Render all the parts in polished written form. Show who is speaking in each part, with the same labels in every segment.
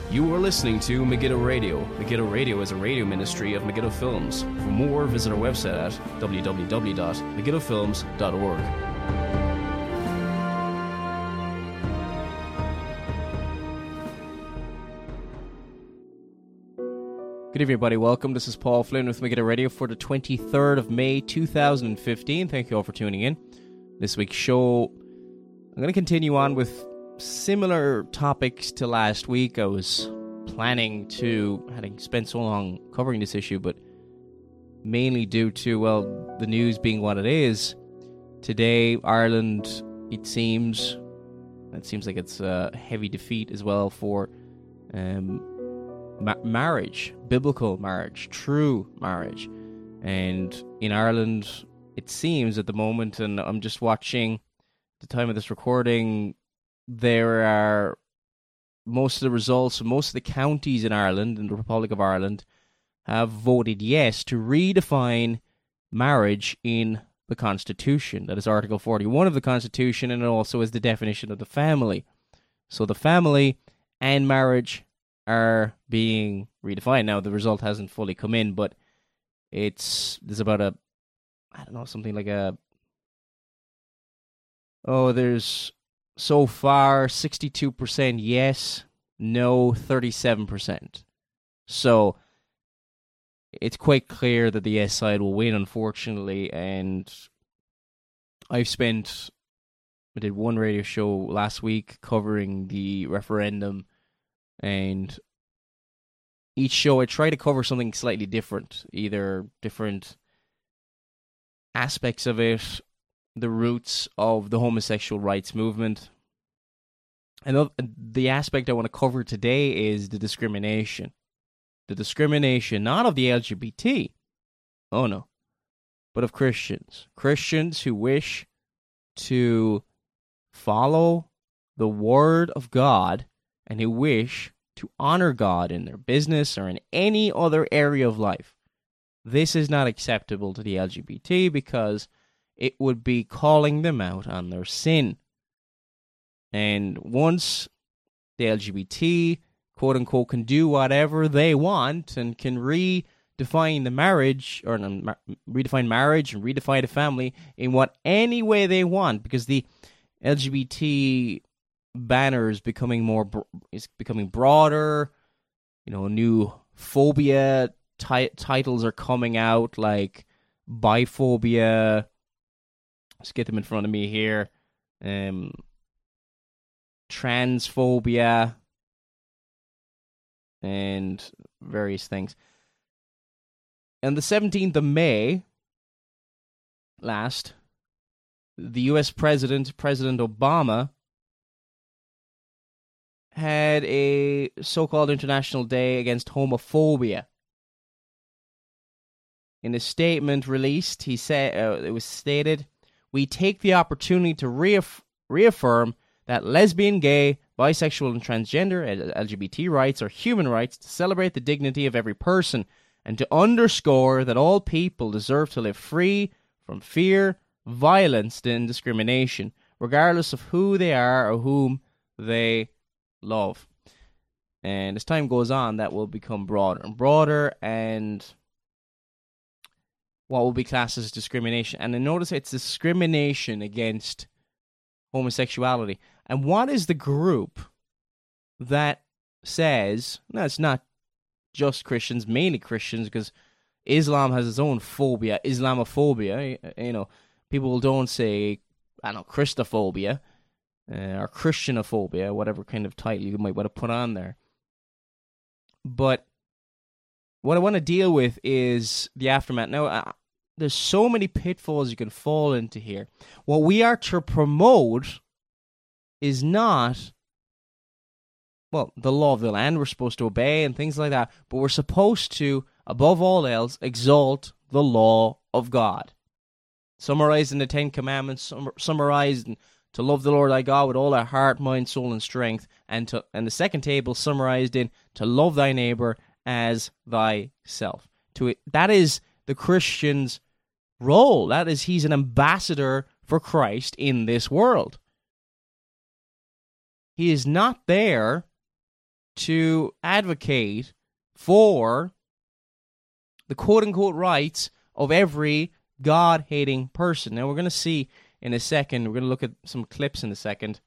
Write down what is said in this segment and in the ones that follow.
Speaker 1: You are listening to Megiddo Radio. Megiddo Radio is a radio ministry of Megiddo Films. For more, visit our website at www.megiddofilms.org. Good evening, everybody. Welcome. This is Paul Flynn with Megiddo Radio for the 23rd of May, 2015. Thank you all for tuning in. This week's show, I'm going to continue on with similar topics to last week. I was planning to, having spent so long covering this issue, but mainly due to, well, the news being what it is. Today, Ireland, it seems like it's a heavy defeat as well for marriage, biblical marriage, true marriage. And in Ireland, it seems at the moment, and I'm just watching at the time of this recording, there are most of the results, most of the counties in Ireland, in the Republic of Ireland, have voted yes to redefine marriage in the Constitution. That is Article 41 of the Constitution, and it also is the definition of the family. So the family and marriage are being redefined. Now, the result hasn't fully come in, but there's about there's so far 62% yes, no 37%. So it's quite clear that the yes side will win, unfortunately, and I did one radio show last week covering the referendum, and each show I try to cover something slightly different, either different aspects of it, the roots of the homosexual rights movement. And the aspect I want to cover today is the discrimination. The discrimination, not of the LGBT, oh no, but of Christians. Christians who wish to follow the Word of God and who wish to honor God in their business or in any other area of life. This is not acceptable to the LGBT because it would be calling them out on their sin. And once the LGBT, quote-unquote, can do whatever they want and can redefine the marriage, or redefine marriage and redefine the family in any way they want, because the LGBT banner is becoming broader, new phobia titles are coming out, like biphobia. Let's get them in front of me here. Transphobia and various things. On the 17th of May last, the U.S. President Obama, had a so-called International Day Against Homophobia. In a statement released, he said, it was stated, "We take the opportunity to reaffirm that lesbian, gay, bisexual, and transgender LGBT rights are human rights, to celebrate the dignity of every person, and to underscore that all people deserve to live free from fear, violence, and discrimination, regardless of who they are or whom they love." And as time goes on, that will become broader and broader, and what will be classed as discrimination. And then notice it's discrimination against homosexuality. And what is the group that says, no, it's not just Christians, mainly Christians, because Islam has its own phobia, Islamophobia. People don't say, Christophobia, or Christianophobia, whatever kind of title you might want to put on there. But what I want to deal with is the aftermath. Now, there's so many pitfalls you can fall into here. What we are to promote is not, the law of the land we're supposed to obey and things like that, but we're supposed to, above all else, exalt the law of God. Summarized in the Ten Commandments, summarized in to love the Lord thy God with all thy heart, mind, soul, and strength, and the second table summarized in to love thy neighbor as thyself. That is the Christian's role. That is, he's an ambassador for Christ in this world. He is not there to advocate for the quote-unquote rights of every God-hating person. Now, we're going to see in a second, we're going to look at some clips in a second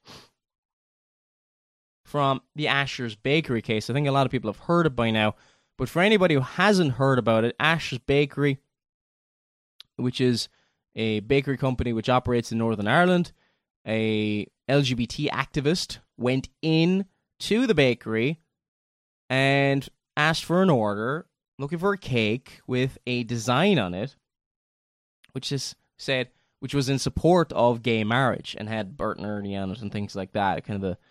Speaker 1: from the Asher's Bakery case. I think a lot of people have heard it by now, but for anybody who hasn't heard about it, Asher's Bakery, which is a bakery company which operates in Northern Ireland, a LGBT activist went in to the bakery and asked for an order, looking for a cake with a design on it, which was in support of gay marriage and had Bert and Ernie on it and things like that.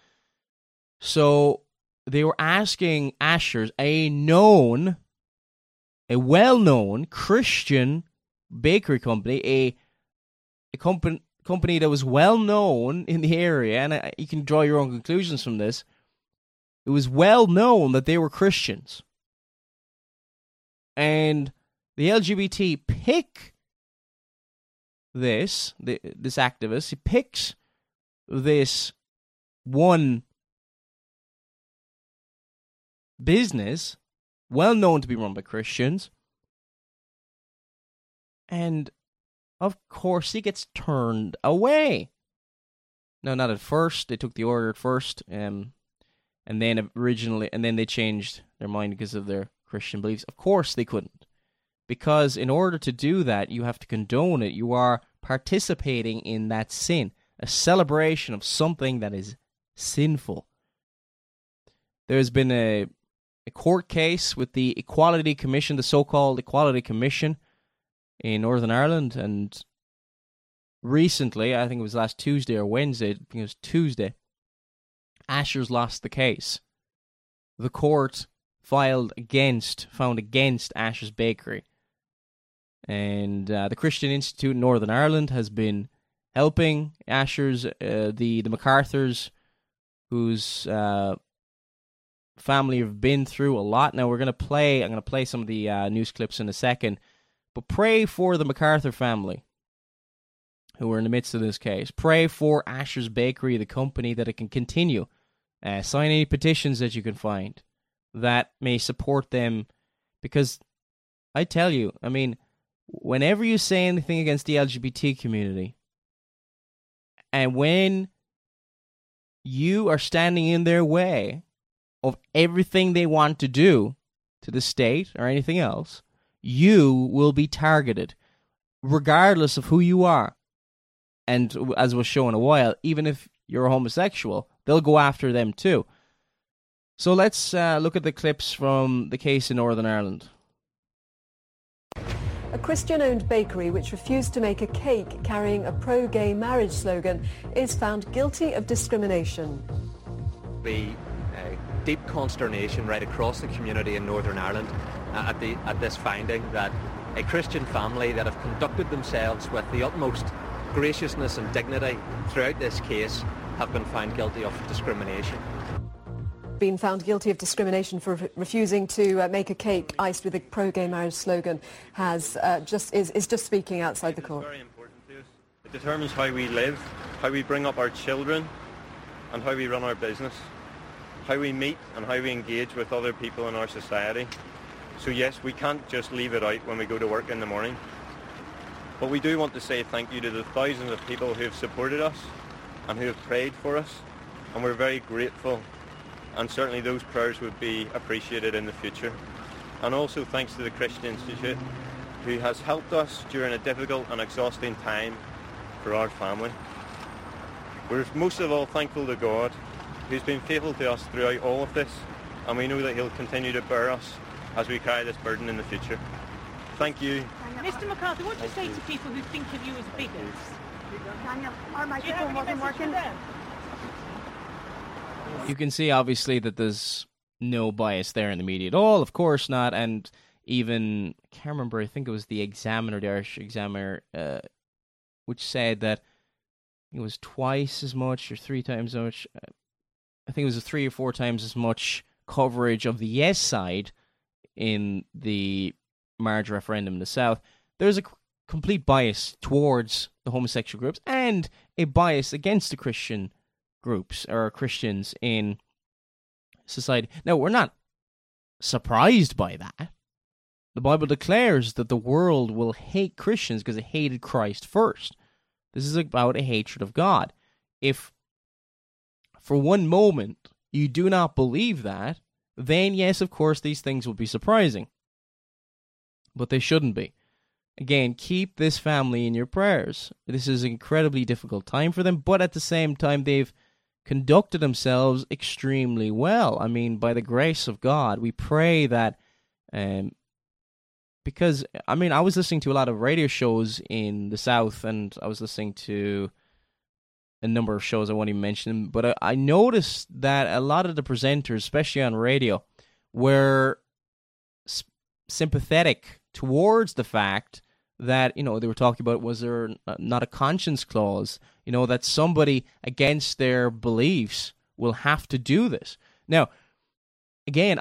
Speaker 1: So they were asking Asher's, a well-known Christian bakery company, a company that was well-known in the area, and you can draw your own conclusions from this. It was well-known that they were Christians. And the LGBT pick this activist, he picks this one business, well-known to be run by Christians, and of course he gets turned away. No, not at first. They took the order at first, and then they changed their mind because of their Christian beliefs. Of course they couldn't, because in order to do that, you have to condone it. You are participating in that sin, a celebration of something that is sinful. There's been a court case with the Equality Commission, the so-called Equality Commission in Northern Ireland, and recently, I think it was last Tuesday or Wednesday, I think it was Tuesday, Asher's lost the case. The court found against Asher's Bakery. And the Christian Institute in Northern Ireland has been helping Asher's, the MacArthurs, whose family have been through a lot. Now I'm going to play some of the news clips in a second, but pray for the MacArthur family who are in the midst of this case. Pray for Asher's Bakery, the company, that it can continue. Sign any petitions that you can find that may support them, because I tell you, I mean, whenever you say anything against the LGBT community, and when you are standing in their way of everything they want to do to the state or anything else, you will be targeted, regardless of who you are. And as was shown a while, even if you're a homosexual, they'll go after them too. So let's look at the clips from the case in Northern Ireland.
Speaker 2: A Christian-owned bakery which refused to make a cake carrying a pro-gay marriage slogan is found guilty of discrimination.
Speaker 3: The deep consternation right across the community in Northern Ireland at this finding that a Christian family that have conducted themselves with the utmost graciousness and dignity throughout this case have been found guilty of discrimination.
Speaker 2: Been found guilty of discrimination for refusing to make a cake iced with a pro-gay marriage slogan is just speaking outside the court.
Speaker 4: It's very important to us. It determines how we live, how we bring up our children, and how we run our business, how we meet and how we engage with other people in our society. So yes, we can't just leave it out when we go to work in the morning. But we do want to say thank you to the thousands of people who have supported us and who have prayed for us, and we're very grateful. And certainly those prayers would be appreciated in the future. And also thanks to the Christian Institute, who has helped us during a difficult and exhausting time for our family. We're most of all thankful to God, who's been faithful to us throughout all of this, and we know that he'll continue to bear us as we carry this burden in the future. Thank you.
Speaker 5: Mr. MacArthur, what do you say to people who think of you as bigots?
Speaker 6: Our microphone wasn't working.
Speaker 1: You can see, obviously, that there's no bias there in the media at all. Of course not. And even, I can't remember, I think it was the Examiner, the Irish Examiner, which said that it was twice as much or three times as much. I think it was 3 or 4 times as much coverage of the yes side in the marriage referendum in the South. There's a complete bias towards the homosexual groups and a bias against the Christian groups or Christians in society. Now, we're not surprised by that. The Bible declares that the world will hate Christians because it hated Christ first. This is about a hatred of God. If for one moment you do not believe that, then yes, of course, these things will be surprising. But they shouldn't be. Again, keep this family in your prayers. This is an incredibly difficult time for them, but at the same time, they've conducted themselves extremely well. I mean, by the grace of God, we pray that, because, I mean, I was listening to a lot of radio shows in the South, and I was listening to a number of shows, I won't even mention them, but I noticed that a lot of the presenters, especially on radio, were sympathetic towards the fact that, they were talking about, was there not a conscience clause, that somebody against their beliefs will have to do this. Now, again,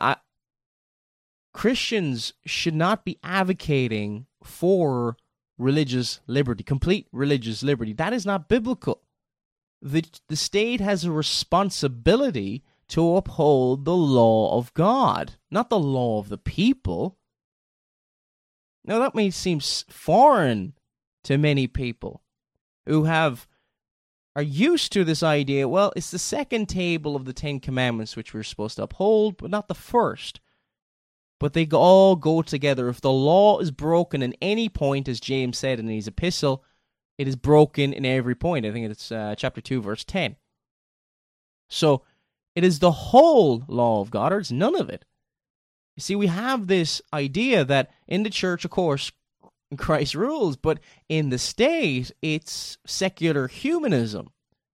Speaker 1: Christians should not be advocating for religious liberty, complete religious liberty. That is not biblical. The state has a responsibility to uphold the law of God, not the law of the people. Now, that may seem foreign to many people who are used to this idea, well, it's the second table of the Ten Commandments which we're supposed to uphold, but not the first. But they all go together. If the law is broken in any point, as James said in his epistle, it is broken in every point. I think it's chapter 2, verse 10. So, it is the whole law of God, or it's none of it. You see, we have this idea that in the church, of course, Christ rules, but in the state, it's secular humanism.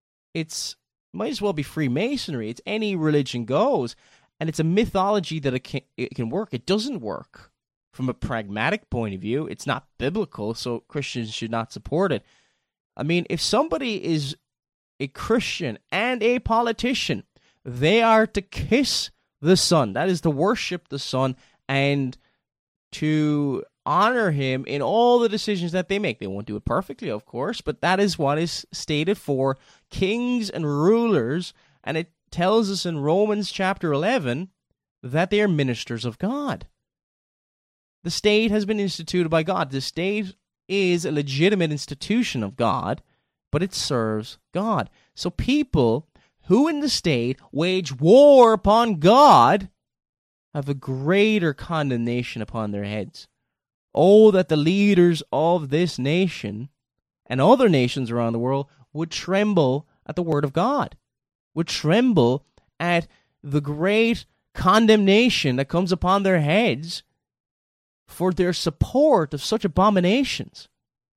Speaker 1: Might as well be Freemasonry. It's any religion goes, and it's a mythology that it can work. It doesn't work. From a pragmatic point of view, it's not biblical, so Christians should not support it. I mean, if somebody is a Christian and a politician, they are to kiss the Son. That is to worship the Son and to honor him in all the decisions that they make. They won't do it perfectly, of course, but that is what is stated for kings and rulers, and it tells us in Romans chapter 11 that they are ministers of God. The state has been instituted by God. The state is a legitimate institution of God, but it serves God. So people who in the state wage war upon God have a greater condemnation upon their heads. Oh, that the leaders of this nation and other nations around the world would tremble at the word of God, would tremble at the great condemnation that comes upon their heads for their support of such abominations.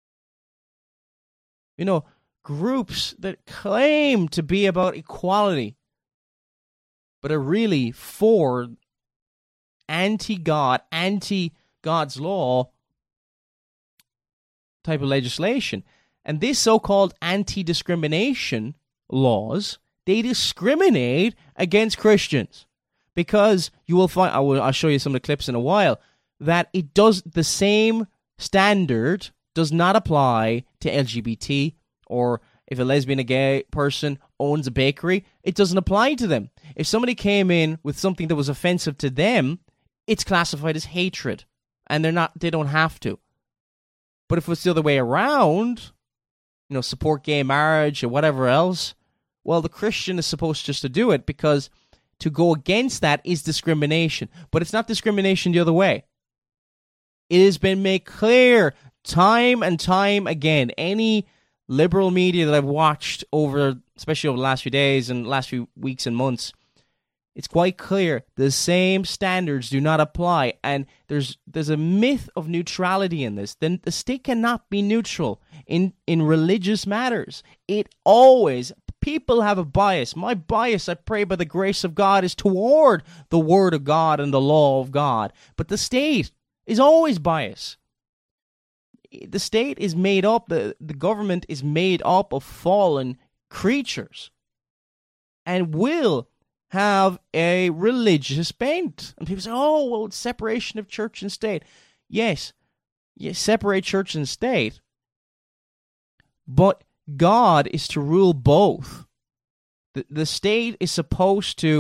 Speaker 1: Groups that claim to be about equality, but are really for anti-God, anti-God's law type of legislation. And this so-called anti-discrimination laws, they discriminate against Christians. Because you will find, I'll show you some of the clips in a while, that the same standard does not apply to LGBT, or if a lesbian, a gay person owns a bakery, it doesn't apply to them. If somebody came in with something that was offensive to them, it's classified as hatred, and they don't have to. But if it's the other way around, support gay marriage or whatever else, well, the Christian is supposed just to do it, because to go against that is discrimination. But it's not discrimination the other way. It has been made clear time and time again. Any liberal media that I've watched especially over the last few days and last few weeks and months, it's quite clear the same standards do not apply, and there's a myth of neutrality in this. Then the state cannot be neutral in religious matters. People have a bias. My bias, I pray by the grace of God, is toward the word of God and the law of God. But the state is always biased. The state is made up, the government is made up of fallen creatures and will have a religious bent. And people say, oh, well, it's separation of church and state. Yes, separate church and state, but God is to rule both. The state is supposed to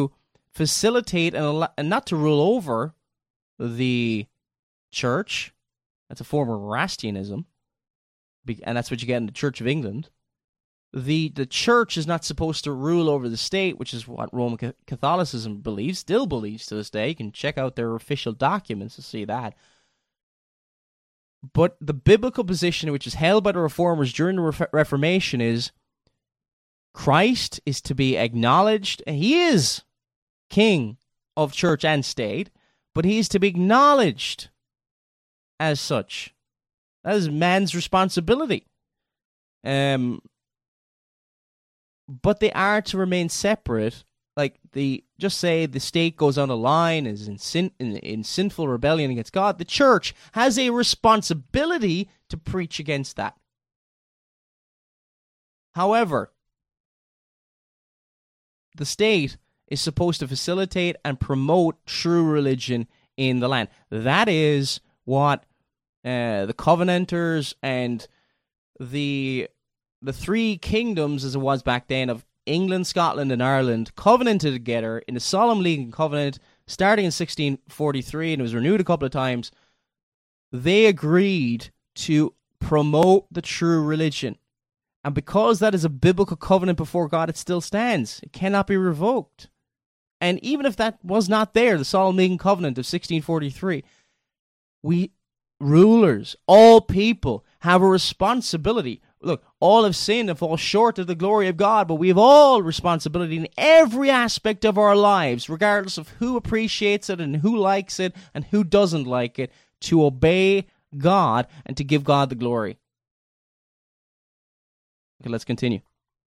Speaker 1: facilitate and not to rule over the church. That's a form of Erastianism, and that's what you get in the Church of England. The church is not supposed to rule over the state, which is what Roman Catholicism still believes to this day. You can check out their official documents to see that. But the biblical position, which is held by the Reformers during the Reformation, is Christ is to be acknowledged. He is king of church and state, but he is to be acknowledged as such. That is man's responsibility. But they are to remain separate. Like just say the state goes on a line, is in sinful rebellion against God. The church has a responsibility to preach against that. However, the state is supposed to facilitate and promote true religion in the land. That is what the Covenanters and the three kingdoms, as it was back then, of England, Scotland, and Ireland, covenanted together in the Solemn League and Covenant, starting in 1643, and it was renewed a couple of times. They agreed to promote the true religion. And because that is a biblical covenant before God, it still stands. It cannot be revoked. And even if that was not there, the Solemn League and Covenant of 1643, we rulers, all people, have a responsibility. Look, all have sinned and fall short of the glory of God, but we have all responsibility in every aspect of our lives, regardless of who appreciates it and who likes it and who doesn't like it, to obey God and to give God the glory. Okay, let's continue.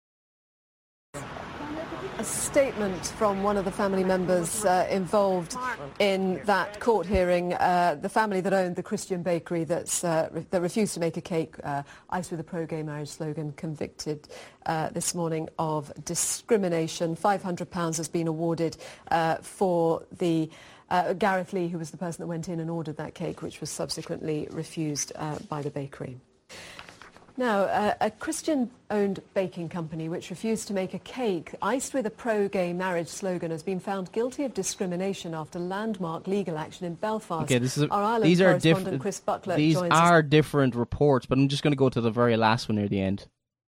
Speaker 2: A statement from one of the family members involved in that court hearing, the family that owned the Christian bakery that refused to make a cake iced with a pro-gay marriage slogan, convicted this morning of discrimination. £500 has been awarded for the Gareth Lee, who was the person that went in and ordered that cake, which was subsequently refused by the bakery. Now, a Christian-owned baking company which refused to make a cake iced with a pro-gay marriage slogan has been found guilty of discrimination after landmark legal action in Belfast.
Speaker 1: Okay,
Speaker 2: Our Ireland correspondent Chris Buckler
Speaker 1: these
Speaker 2: joins
Speaker 1: are
Speaker 2: us.
Speaker 1: different reports, but I'm just going to go to the very last one near the end,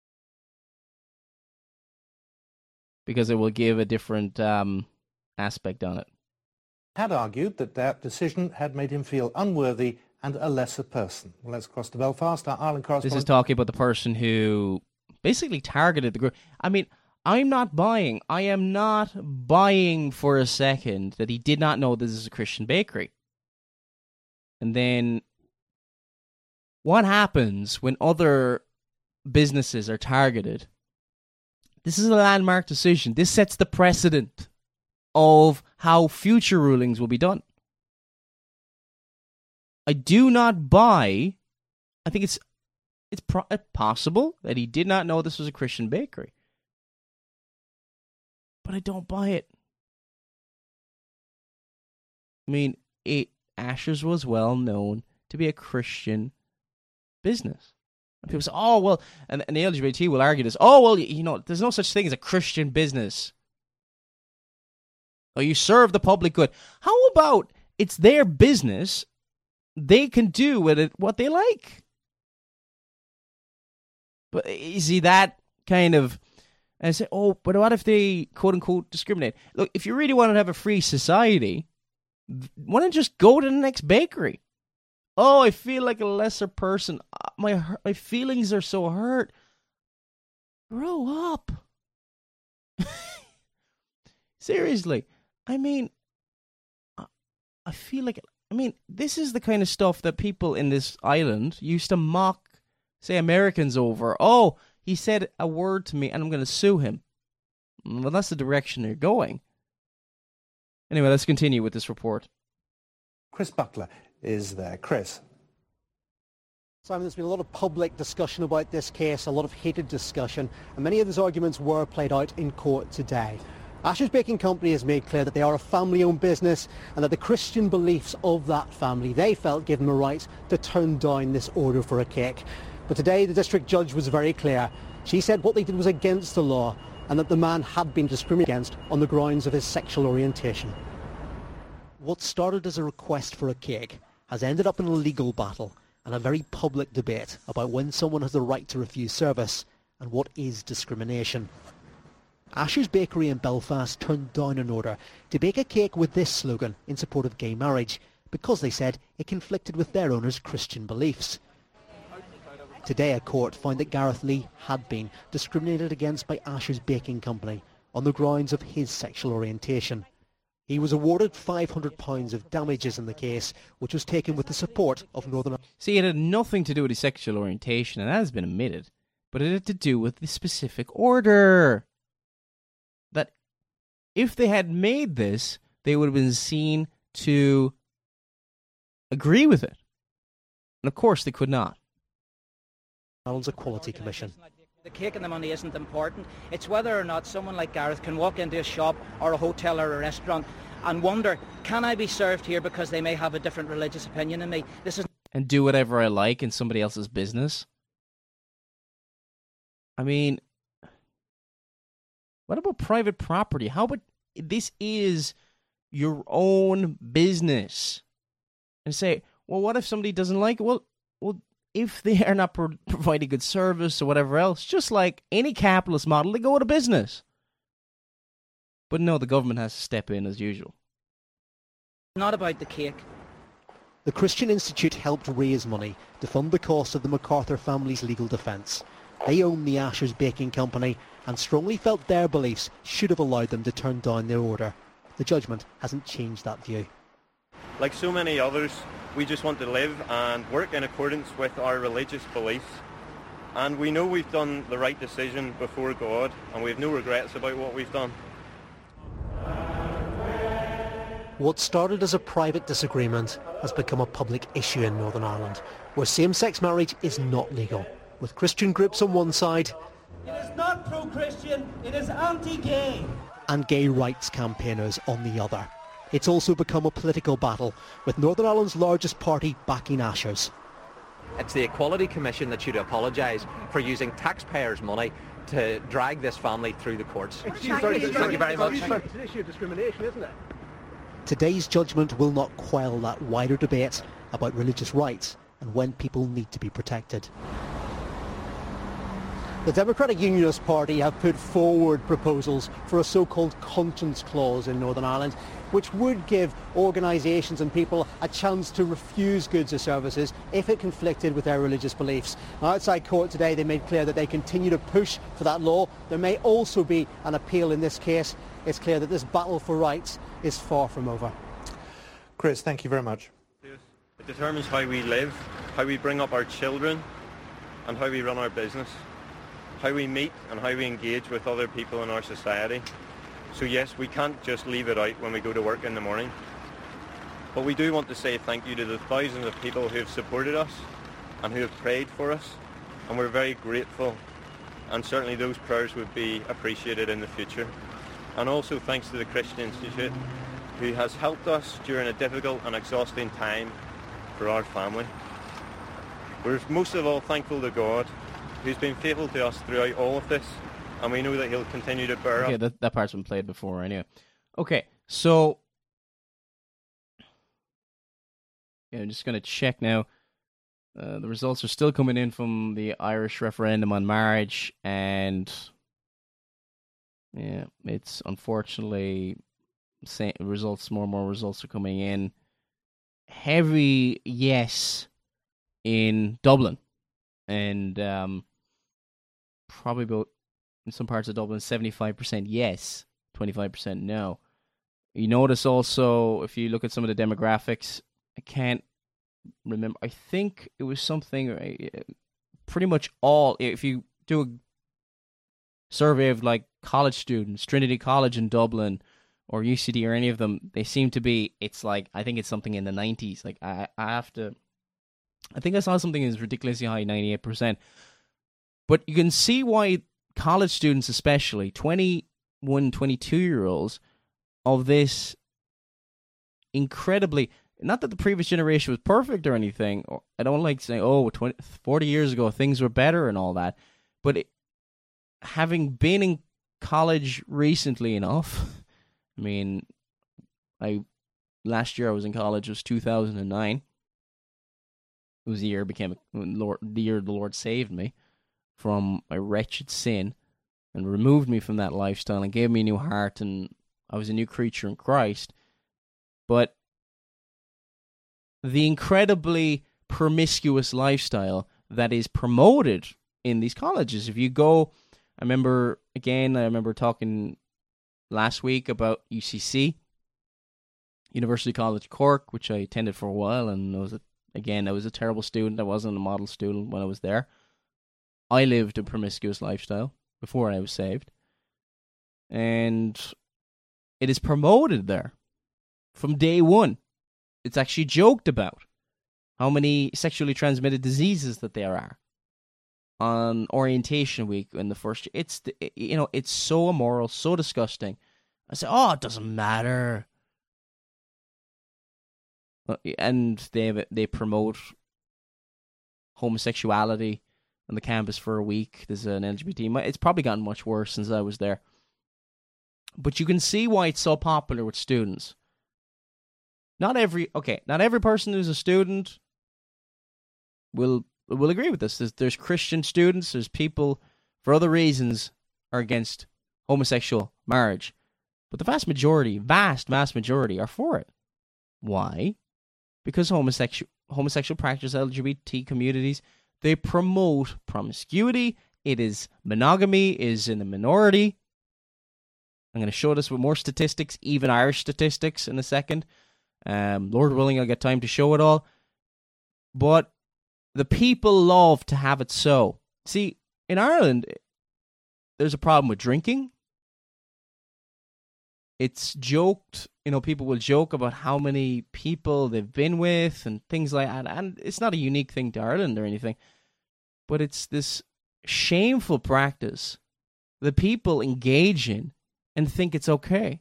Speaker 1: because it will give a different aspect on it.
Speaker 7: Had argued that decision had made him feel unworthy and a lesser person. Well, let's cross to Belfast. Our Ireland correspondent.
Speaker 1: This is talking about the person who basically targeted the group. I mean, I am not buying for a second that he did not know this is a Christian bakery. And then what happens when other businesses are targeted? This is a landmark decision. This sets the precedent of how future rulings will be done. I do not buy. I think it's possible that he did not know this was a Christian bakery, but I don't buy it. I mean, Asher's was well known to be a Christian business. And people say, "Oh well," and the LGBT will argue this. "Oh well, you know, there's no such thing as a Christian business. Oh, you serve the public good." How about it's their business? They can do with it what they like. But you see that kind of, and I say, oh, but what if they quote-unquote discriminate? Look, if you really want to have a free society, why don't you just go to the next bakery? Oh, I feel like a lesser person. My feelings are so hurt. Grow up. Seriously. I mean, I feel like... this is the kind of stuff that people in this island used to mock, say, Americans over. Oh, he said a word to me and I'm going to sue him. Well, that's the direction they're going. Anyway, let's continue with this report.
Speaker 7: Chris Buckler is there. Chris.
Speaker 8: Simon, there's been a lot of public discussion about this case, a lot of heated discussion, and many of those arguments were played out in court today. Asher's Baking Company has made clear that they are a family-owned business and that the Christian beliefs of that family, they felt, gave them a right to turn down this order for a cake. But today the district judge was very clear. She said what they did was against the law and that the man had been discriminated against on the grounds of his sexual orientation. What started as a request for a cake has ended up in a legal battle and a very public debate about when someone has the right to refuse service and what is discrimination. Asher's Bakery in Belfast turned down an order to bake a cake with this slogan in support of gay marriage because they said it conflicted with their owner's Christian beliefs. Today a court found that Gareth Lee had been discriminated against by Asher's Baking Company on the grounds of his sexual orientation. He was awarded £500 of damages in the case, which was taken with the support of Northern...
Speaker 1: See, it had nothing to do with his sexual orientation, and that has been admitted, but it had to do with the specific order. That if they had made this, they would have been seen to agree with it. And of course they could not.
Speaker 8: Ireland's Equality Commission.
Speaker 9: The cake and the money isn't important. It's whether or not someone like Gareth can walk into a shop or a hotel or a restaurant and wonder, can I be served here because they may have a different religious opinion than me?
Speaker 1: And do whatever I like in somebody else's business. I mean, what about private property? How about this is your own business? And say, well, what if somebody doesn't like it? Well, if they are not providing good service or whatever else, just like any capitalist model, they go out of business. But no, the government has to step in as usual.
Speaker 9: Not about the cake.
Speaker 8: The Christian Institute helped raise money to fund the cost of the MacArthur family's legal defence. They own the Asher's Baking Company and strongly felt their beliefs should have allowed them to turn down their order. The judgment hasn't changed that view.
Speaker 4: Like so many others, we just want to live and work in accordance with our religious beliefs. And we know we've done the right decision before God, and we have no regrets about what we've done.
Speaker 8: What started as a private disagreement has become a public issue in Northern Ireland, where same-sex marriage is not legal, with Christian groups on one side
Speaker 10: It is not pro-Christian, it is anti-gay.
Speaker 8: And gay rights campaigners on the other. It's also become a political battle, with Northern Ireland's largest party backing Asher's.
Speaker 3: It's the Equality Commission that should apologise for using taxpayers' money to drag this family through the courts. Thank you very much.
Speaker 8: It's an issue of discrimination, isn't it? Today's judgment will not quell that wider debate about religious rights and when people need to be protected. The Democratic Unionist Party have put forward proposals for a so-called conscience clause in Northern Ireland, which would give organisations and people a chance to refuse goods or services if it conflicted with their religious beliefs. Now, outside court today, they made clear that they continue to push for that law. There may also be an appeal in this case. It's clear that this battle for rights is far from over.
Speaker 7: Chris, thank you very much.
Speaker 4: It determines how we live, how we bring up our children, and how we run our business, how we meet and how we engage with other people in our society. So yes, we can't just leave it out when we go to work in the morning. But we do want to say thank you to the thousands of people who have supported us and who have prayed for us, and we're very grateful, and certainly those prayers would be appreciated in the future. And also thanks to the Christian Institute, who has helped us during a difficult and exhausting time for our family. We're most of all thankful to God, who's been faithful to us throughout all of this, and we know that he'll continue to bear up.
Speaker 1: Okay, that part's been played before anyway. Okay, so I'm just going to check now. The results are still coming in from the Irish referendum on marriage, and yeah, it's unfortunately results. More and more results are coming in. Heavy yes in Dublin, and probably about in some parts of Dublin 75% yes, 25% no. You notice also if you look at some of the demographics, I can't remember. I think it was something pretty much all. If you do a survey of like college students, Trinity College in Dublin or UCD or any of them, they seem to be. It's like I think it's something in the 90s. Like I have to. I think I saw something is ridiculously high, 98%. But you can see why college students, especially 21, 22-year-olds, of this incredibly. Not that the previous generation was perfect or anything. I don't like saying, 40 years ago things were better and all that. But having been in college recently enough. I mean, last year I was in college. It was 2009. It was the year the year the Lord saved me from my wretched sin and removed me from that lifestyle and gave me a new heart, and I was a new creature in Christ. But the incredibly promiscuous lifestyle that is promoted in these colleges. If you go, I remember talking last week about UCC, University College Cork, which I attended for a while, and I was a terrible student. I wasn't a model student when I was there. I lived a promiscuous lifestyle before I was saved. And it is promoted there from day one. It's actually joked about how many sexually transmitted diseases that there are on orientation week in the first year. It's so immoral, so disgusting. I say, it doesn't matter. And they promote homosexuality on the campus for a week. There's an LGBT. It's probably gotten much worse since I was there. But you can see why it's so popular with students. Not every person who's a student will agree with this. There's Christian students, there's people for other reasons are against homosexual marriage. But the vast majority are for it. Why? Because homosexual practice, LGBT communities, they promote promiscuity. It is monogamy is in the minority. I'm going to show this with more statistics, even Irish statistics, in a second. Lord willing, I'll get time to show it all. But the people love to have it so. See, in Ireland, there's a problem with drinking. It's joked, people will joke about how many people they've been with and things like that. And it's not a unique thing to Ireland or anything. But it's this shameful practice that people engage in and think it's okay.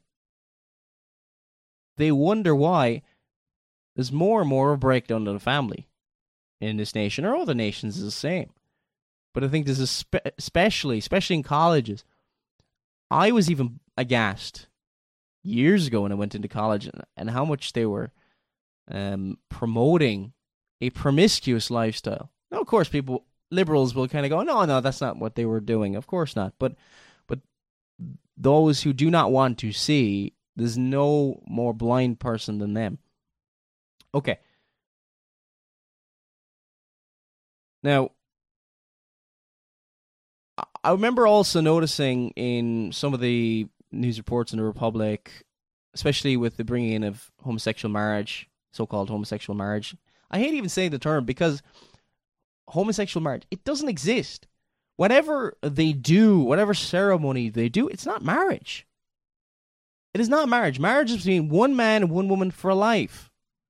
Speaker 1: They wonder why there's more and more of a breakdown of the family in this nation, or other nations is the same. But I think this is especially in colleges. I was even aghast years ago when I went into college and how much they were promoting a promiscuous lifestyle. Now, of course, liberals will kind of go, no, that's not what they were doing. Of course not. But those who do not want to see, there's no more blind person than them. Okay. Now, I remember also noticing in some of the news reports in the Republic, especially with the bringing in of homosexual marriage, so-called homosexual marriage. I hate even saying the term because homosexual marriage, it doesn't exist. Whatever they do, whatever ceremony they do, it's not marriage. It is not marriage. Marriage is between one man and one woman for life.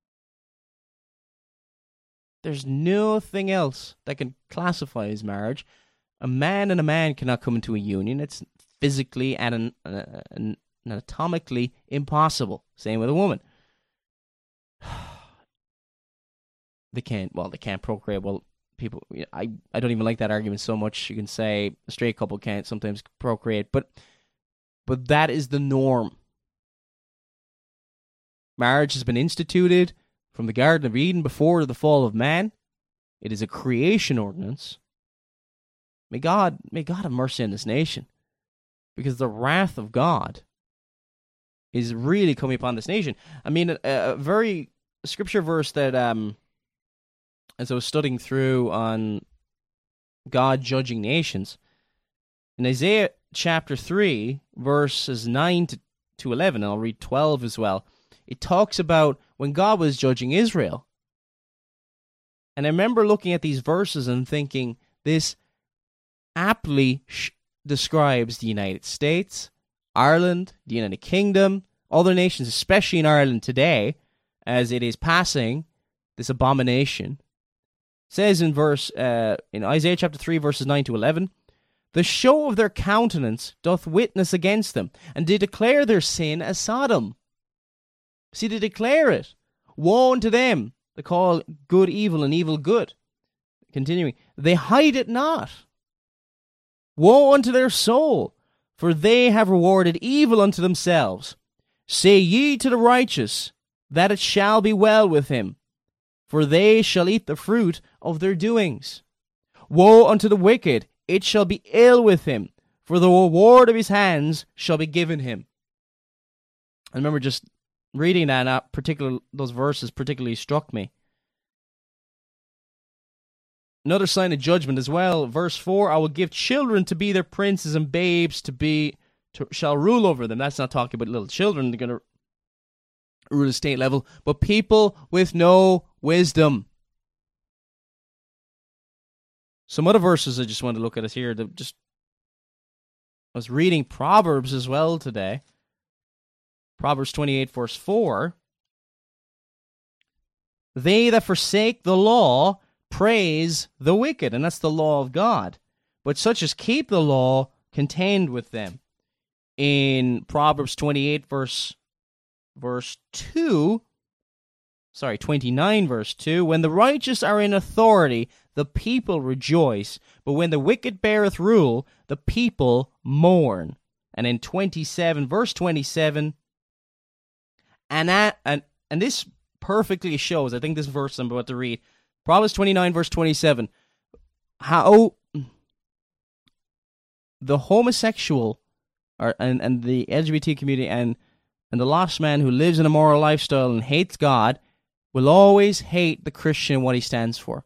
Speaker 1: There's nothing else that can classify as marriage. A man and a man cannot come into a union. It's physically and anatomically impossible. Same with a woman. They can't procreate. Well, people, I don't even like that argument so much. You can say a straight couple can't sometimes procreate, but that is the norm. Marriage has been instituted from the Garden of Eden before the fall of man. It is a creation ordinance. May God have mercy on this nation, because the wrath of God is really coming upon this nation. I mean, a very scripture verse that, as I was studying through on God judging nations, in Isaiah chapter 3, verses 9 to 11, and I'll read 12 as well, it talks about when God was judging Israel. And I remember looking at these verses and thinking, this aptly describes the United States, Ireland, the United Kingdom, other nations, especially in Ireland today, as it is passing this abomination. It says in Isaiah chapter 3, verses 9 to 11, the show of their countenance doth witness against them, and they declare their sin as Sodom. See, they declare it. Woe unto them that call good evil and evil good. Continuing, they hide it not. Woe unto their soul, for they have rewarded evil unto themselves. Say ye to the righteous, that it shall be well with him, for they shall eat the fruit of their doings. Woe unto the wicked, it shall be ill with him, for the reward of his hands shall be given him. I remember just reading that, and those verses particularly struck me. Another sign of judgment as well. Verse 4, I will give children to be their princes, and babes shall rule over them. That's not talking about little children. They're going to rule the state level. But people with no wisdom. Some other verses I just want to look at us here. I was reading Proverbs as well today. Proverbs 28, verse 4. They that forsake the law praise the wicked, and that's the law of God. But such as keep the law contained with them. In Proverbs 28, verse 2, 29, verse 2, when the righteous are in authority, the people rejoice, but when the wicked beareth rule, the people mourn. And in 27, verse 27, and this perfectly shows, I think this verse I'm about to read, Proverbs 29, verse 27, how the homosexual and the LGBT community and the lost man who lives an immoral lifestyle and hates God will always hate the Christian and what he stands for.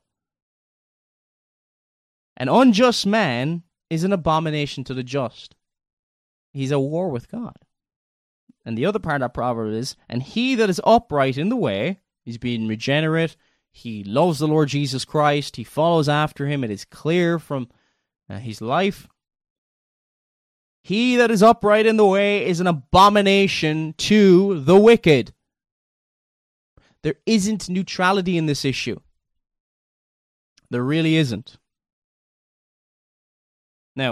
Speaker 1: An unjust man is an abomination to the just. He's at war with God. And the other part of that proverb is, and he that is upright in the way, he's being regenerate, he loves the Lord Jesus Christ, he follows after him, it is clear from his life. He that is upright in the way is an abomination to the wicked. There isn't neutrality in this issue. There really isn't. Now,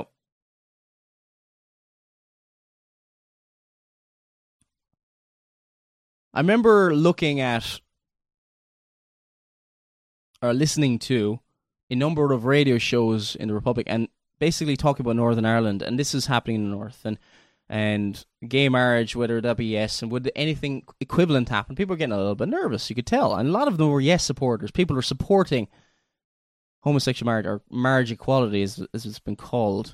Speaker 1: I remember looking at or listening to a number of radio shows in the Republic and basically talking about Northern Ireland, and this is happening in the North, and gay marriage, whether that be yes, and would anything equivalent happen. People were getting a little bit nervous, you could tell, and a lot of them were yes supporters. People are supporting homosexual marriage, or marriage equality as it's been called.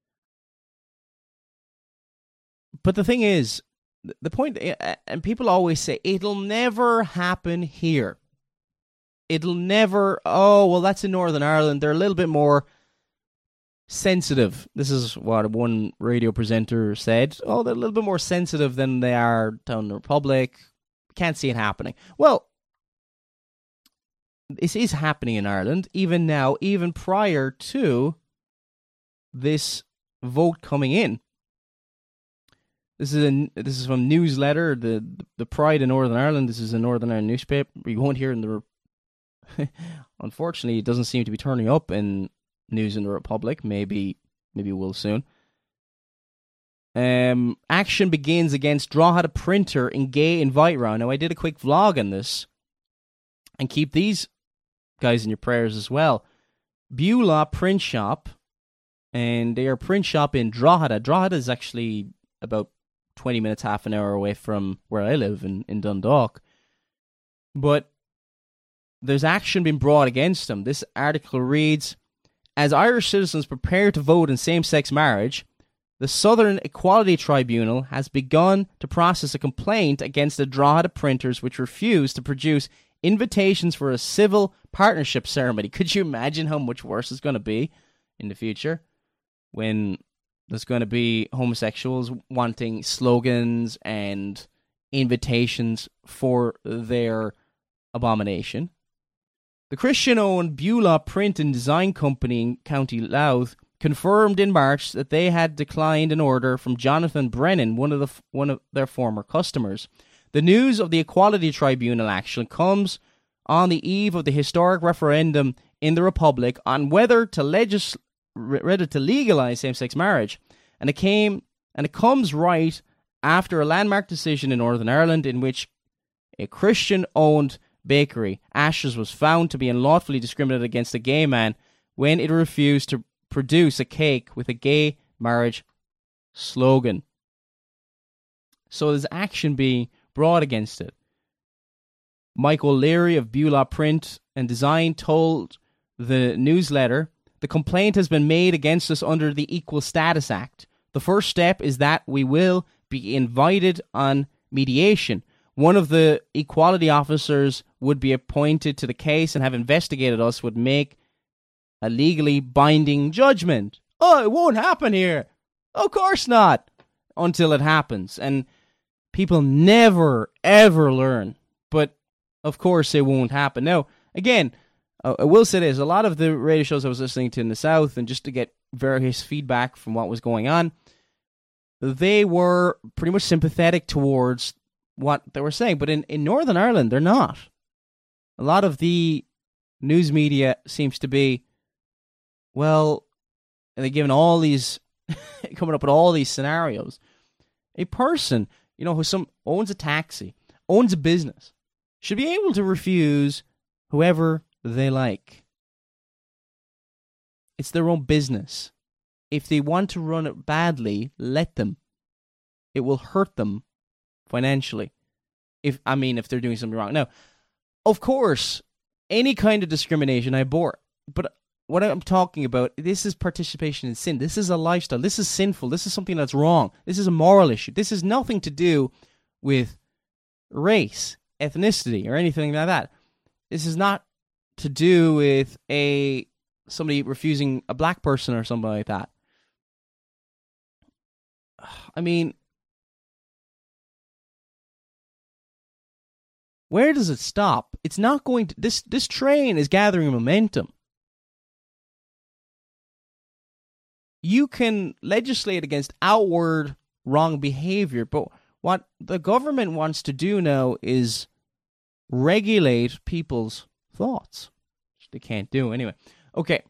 Speaker 1: But the thing is, the point, and people always say, it'll never happen here. It'll never, oh, well, that's in Northern Ireland. They're a little bit more sensitive. This is what one radio presenter said. Oh, they're a little bit more sensitive than they are down in the Republic. Can't see it happening. Well, this is happening in Ireland, even now, even prior to this vote coming in. This is from Newsletter, the Pride in Northern Ireland. This is a Northern Ireland newspaper. You won't hear in the... Unfortunately, it doesn't seem to be turning up in News in the Republic. Maybe it will soon. Action begins against Drogheda printer in gay invite round. Now, I did a quick vlog on this. And keep these guys in your prayers as well. Beulah Print Shop. And they are a print shop in Drogheda. Drogheda is actually about 20 minutes, half an hour away from where I live in Dundalk. But there's action being brought against them. This article reads, as Irish citizens prepare to vote in same-sex marriage, the Southern Equality Tribunal has begun to process a complaint against the Drogheda printers which refused to produce invitations for a civil partnership ceremony. Could you imagine how much worse it's going to be in the future when there's going to be homosexuals wanting slogans and invitations for their abomination? The Christian-owned Beulah Print and Design Company in County Louth confirmed in March that they had declined an order from Jonathan Brennan, one of their former customers. The news of the Equality Tribunal action comes on the eve of the historic referendum in the Republic on whether to legalize same-sex marriage, and it comes right after a landmark decision in Northern Ireland in which a Christian-owned bakery, Ashes, was found to be unlawfully discriminated against a gay man when it refused to produce a cake with a gay marriage slogan. So there's action being brought against it. Michael Leary of Beulah Print and Design told the newsletter, "The complaint has been made against us under the Equal Status Act. The first step is that we will be invited on mediation. One of the equality officers would be appointed to the case and have investigated us, would make a legally binding judgment." Oh, it won't happen here. Of course not. Until it happens. And people never, ever learn. But, of course, it won't happen. Now, again, I will say this. A lot of the radio shows I was listening to in the South, and just to get various feedback from what was going on, they were pretty much sympathetic towards what they were saying. But in Northern Ireland, they're not. A lot of the news media seems to be, well, they're given all these, coming up with all these scenarios. A person, who owns a taxi, owns a business, should be able to refuse whoever they like. It's their own business. If they want to run it badly, let them. It will hurt them financially. If they're doing something wrong. Now, of course, any kind of discrimination I abhor. But what I'm talking about, this is participation in sin. This is a lifestyle. This is sinful. This is something that's wrong. This is a moral issue. This has nothing to do with race, ethnicity, or anything like that. This is not to do with somebody refusing a black person or something like that. I mean, where does it stop? It's not going to... This train is gathering momentum. You can legislate against outward wrong behavior, but what the government wants to do now is regulate people's thoughts, which they can't do anyway. Okay,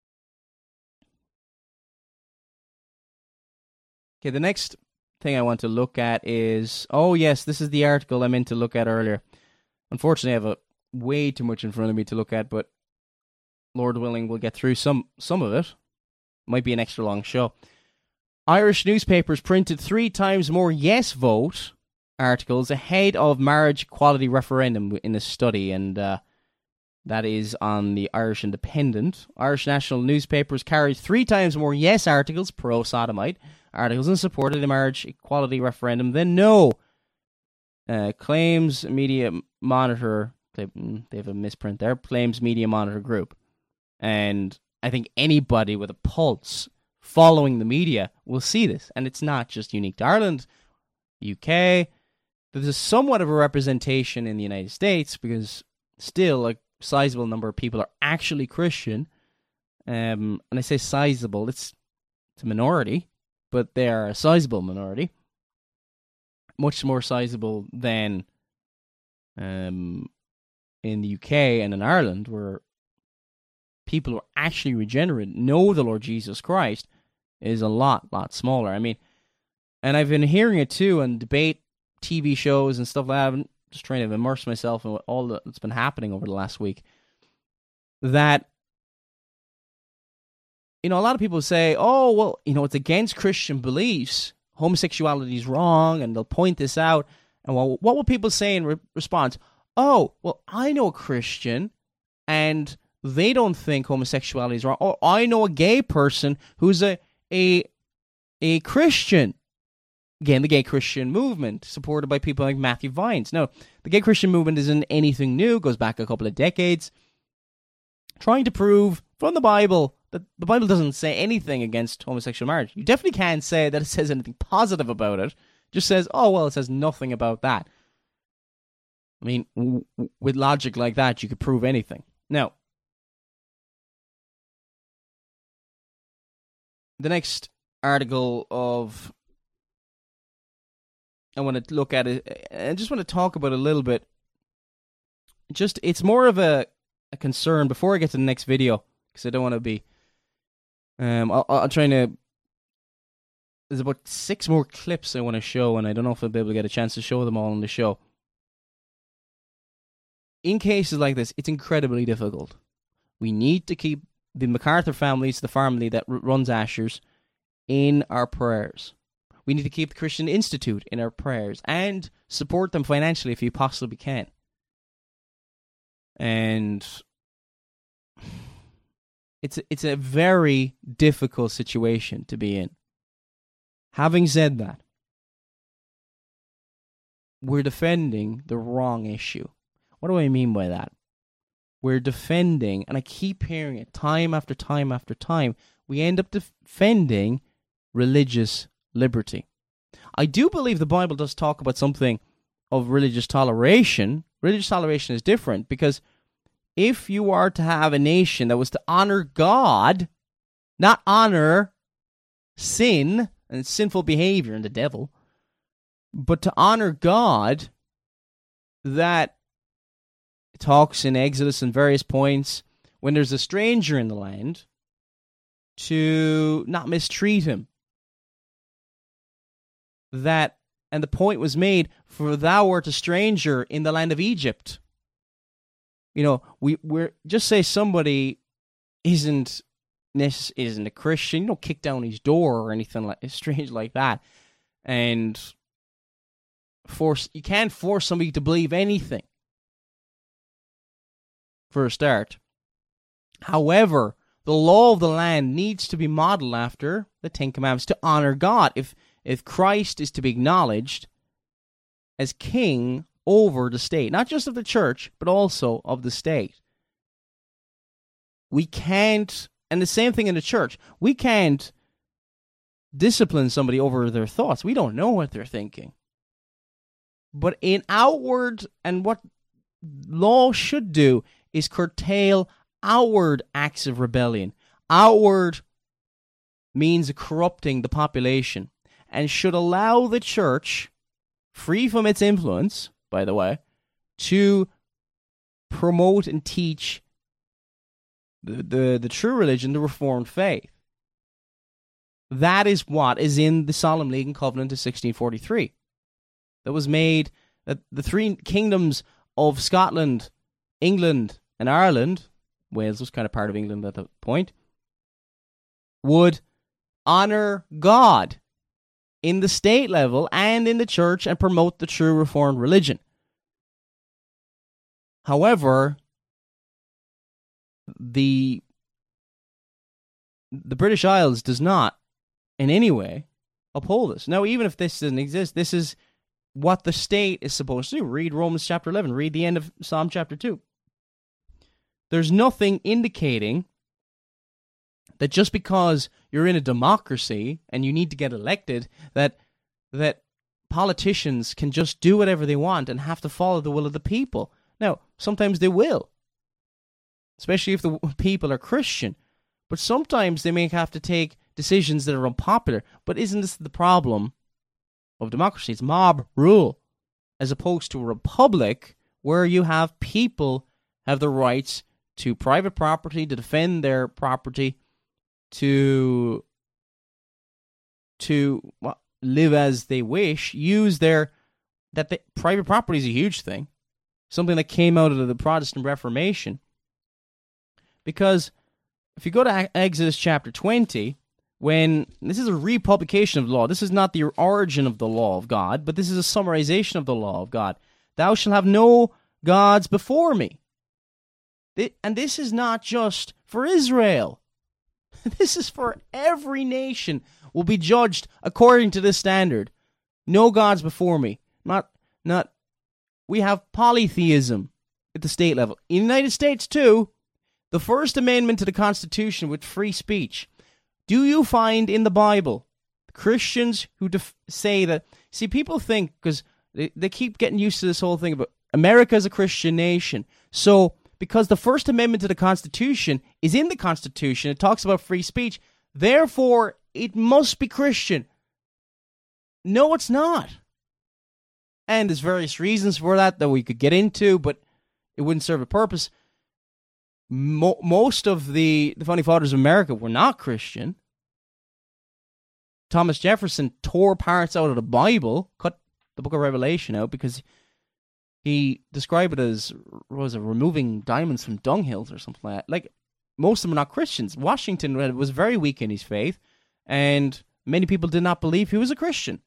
Speaker 1: the next thing I want to look at is... Oh, yes, this is the article I meant to look at earlier. Unfortunately, I have way too much in front of me to look at, but Lord willing, we'll get through some of it. Might be an extra long show. Irish newspapers printed 3 times more yes vote articles ahead of marriage equality referendum in a study, and that is on the Irish Independent. Irish national newspapers carried 3 times more yes articles, pro-sodomite articles, in support of the marriage equality referendum than no. Claims Media Monitor, they have a misprint there, Claims Media Monitor Group. And I think anybody with a pulse following the media will see this. And it's not just unique to Ireland, UK. There's a somewhat of a representation in the United States, because still a sizable number of people are actually Christian. And I say sizable, it's a minority, but they are a sizable minority. Much more sizable than in the UK and in Ireland, where people who are actually regenerate, know the Lord Jesus Christ, is a lot smaller. I mean, and I've been hearing it too on debate TV shows and stuff like that. I'm just trying to immerse myself in all that's been happening over the last week. That, a lot of people say, oh, well, it's against Christian beliefs. Homosexuality is wrong, and they'll point this out. And what will people say in response? Oh, well, I know a Christian, and they don't think homosexuality is wrong. Or I know a gay person who's a Christian. Again, the gay Christian movement, supported by people like Matthew Vines. Now, the gay Christian movement isn't anything new, goes back a couple of decades, trying to prove from the Bible that the Bible doesn't say anything against homosexual marriage. You definitely can't say that it says anything positive about it. It just says, oh, well, it says nothing about that. I mean, with logic like that, you could prove anything. Now, the next article I want to look at it, I just want to talk about it a little bit. It's more of a concern before I get to the next video, because I don't want to be... I'll try to... There's about 6 more clips I want to show, and I don't know if I'll be able to get a chance to show them all on the show. In cases like this, it's incredibly difficult. We need to keep the MacArthur families, the family that runs Ashers, in our prayers. We need to keep the Christian Institute in our prayers and support them financially if you possibly can. And it's a very difficult situation to be in. Having said that, we're defending the wrong issue. What do I mean by that? We're defending, and I keep hearing it time after time after time, we end up defending religious liberty. I do believe the Bible does talk about something of religious toleration. Religious toleration is different, because if you are to have a nation that was to honor God, not honor sin and sinful behavior and the devil, but to honor God, that talks in Exodus and various points, when there's a stranger in the land, to not mistreat him. That, and the point was made, for thou art a stranger in the land of Egypt. You know, we're just say somebody isn't a Christian, you don't kick down his door or anything like strange like that, and you can't force somebody to believe anything. For a start. However, the law of the land needs to be modeled after the Ten Commandments to honor God. If Christ is to be acknowledged as king over the state, not just of the church, but also of the state. We can't, and the same thing in the church, we can't discipline somebody over their thoughts. We don't know what they're thinking. But in outward, and what law should do is curtail outward acts of rebellion, outward means of corrupting the population, and should allow the church, free from its influence, by the way, to promote and teach the true religion, the Reformed faith. That is what is in the Solemn League and Covenant of 1643. That was made, that the three kingdoms of Scotland, England, and Ireland, Wales was kind of part of England at that point, would honor God in the state level and in the church and promote the true Reformed religion. However, the British Isles does not in any way uphold this. Now, even if this doesn't exist, this is what the state is supposed to do. Read Romans chapter 11. Read the end of Psalm chapter 2. There's nothing indicating that just because you're in a democracy and you need to get elected, that politicians can just do whatever they want and have to follow the will of the people. Now, sometimes they will, especially if the people are Christian. But sometimes they may have to take decisions that are unpopular. But isn't this the problem of democracy? It's mob rule, as opposed to a republic where you have people have the rights to private property, to defend their property, to live as they wish, use private property is a huge thing, something that came out of the Protestant Reformation. Because if you go to Exodus chapter 20, when this is a republication of the law, this is not the origin of the law of God, but this is a summarization of the law of God. Thou shalt have no gods before me. And this is not just for Israel. This is for every nation will be judged according to this standard. No gods before me. Not. We have polytheism at the state level. In the United States, too, the First Amendment to the Constitution with free speech. Do you find in the Bible Christians who say that? See, people think, because they keep getting used to this whole thing about America is a Christian nation. So, because the First Amendment to the Constitution is in the Constitution, it talks about free speech, therefore it must be Christian. No, it's not. And there's various reasons for that we could get into, but it wouldn't serve a purpose. Most of the Founding Fathers of America were not Christian. Thomas Jefferson tore parts out of the Bible, cut the book of Revelation out, because he described it as, removing diamonds from dunghills or something like that. Like, most of them are not Christians. Washington was very weak in his faith, and Many people did not believe he was a Christian.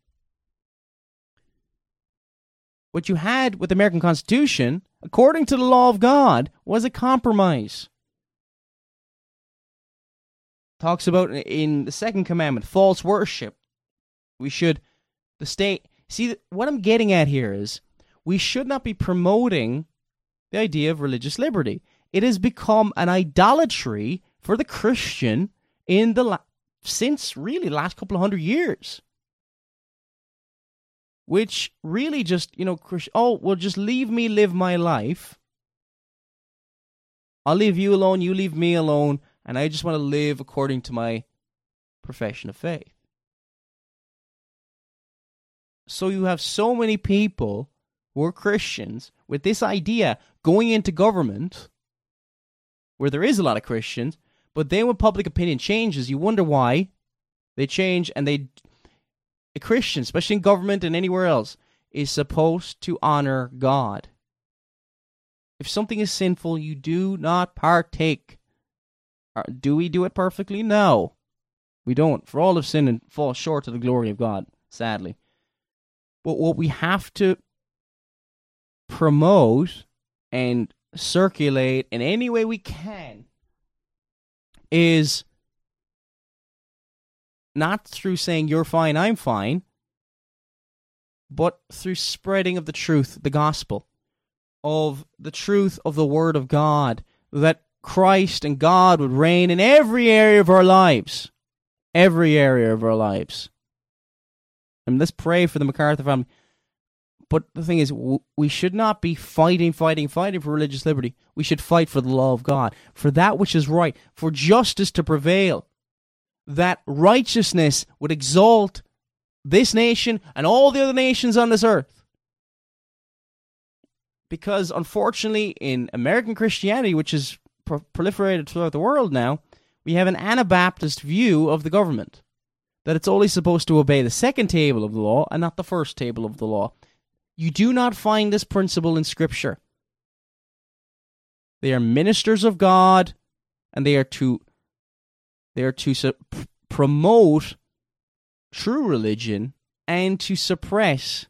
Speaker 1: What you had with the American Constitution, according to the law of God, was a compromise. Talks about in the second commandment, false worship. The state, see, what I'm getting at here is, we should not be promoting the idea of religious liberty. It has become an idolatry for the Christian since really the last couple of 100 years. Which really just, just leave me live my life. I'll leave you alone, you leave me alone, and I just want to live according to my profession of faith. So you have so many people who are Christians with this idea going into government where there is a lot of Christians, but then when public opinion changes, you wonder why they change, and a Christian, especially in government and anywhere else, is supposed to honor God. If something is sinful, you do not partake. Do we do it perfectly? No, we don't. For all have sinned and fall short of the glory of God, sadly. But what we have to promote and circulate in any way we can is not through saying you're fine, I'm fine, but through spreading of the truth, the gospel, of the truth of the Word of God, that Christ and God would reign in every area of our lives. Every area of our lives. I mean, let's pray for the MacArthur family. But the thing is, we should not be fighting for religious liberty. We should fight for the law of God, for that which is right, for justice to prevail, that righteousness would exalt this nation and all the other nations on this earth. Because unfortunately, in American Christianity, which is proliferated throughout the world now, we have an Anabaptist view of the government, that it's only supposed to obey the second table of the law and not the first table of the law. You do not find this principle in Scripture. They are ministers of God, and they are to promote true religion and to suppress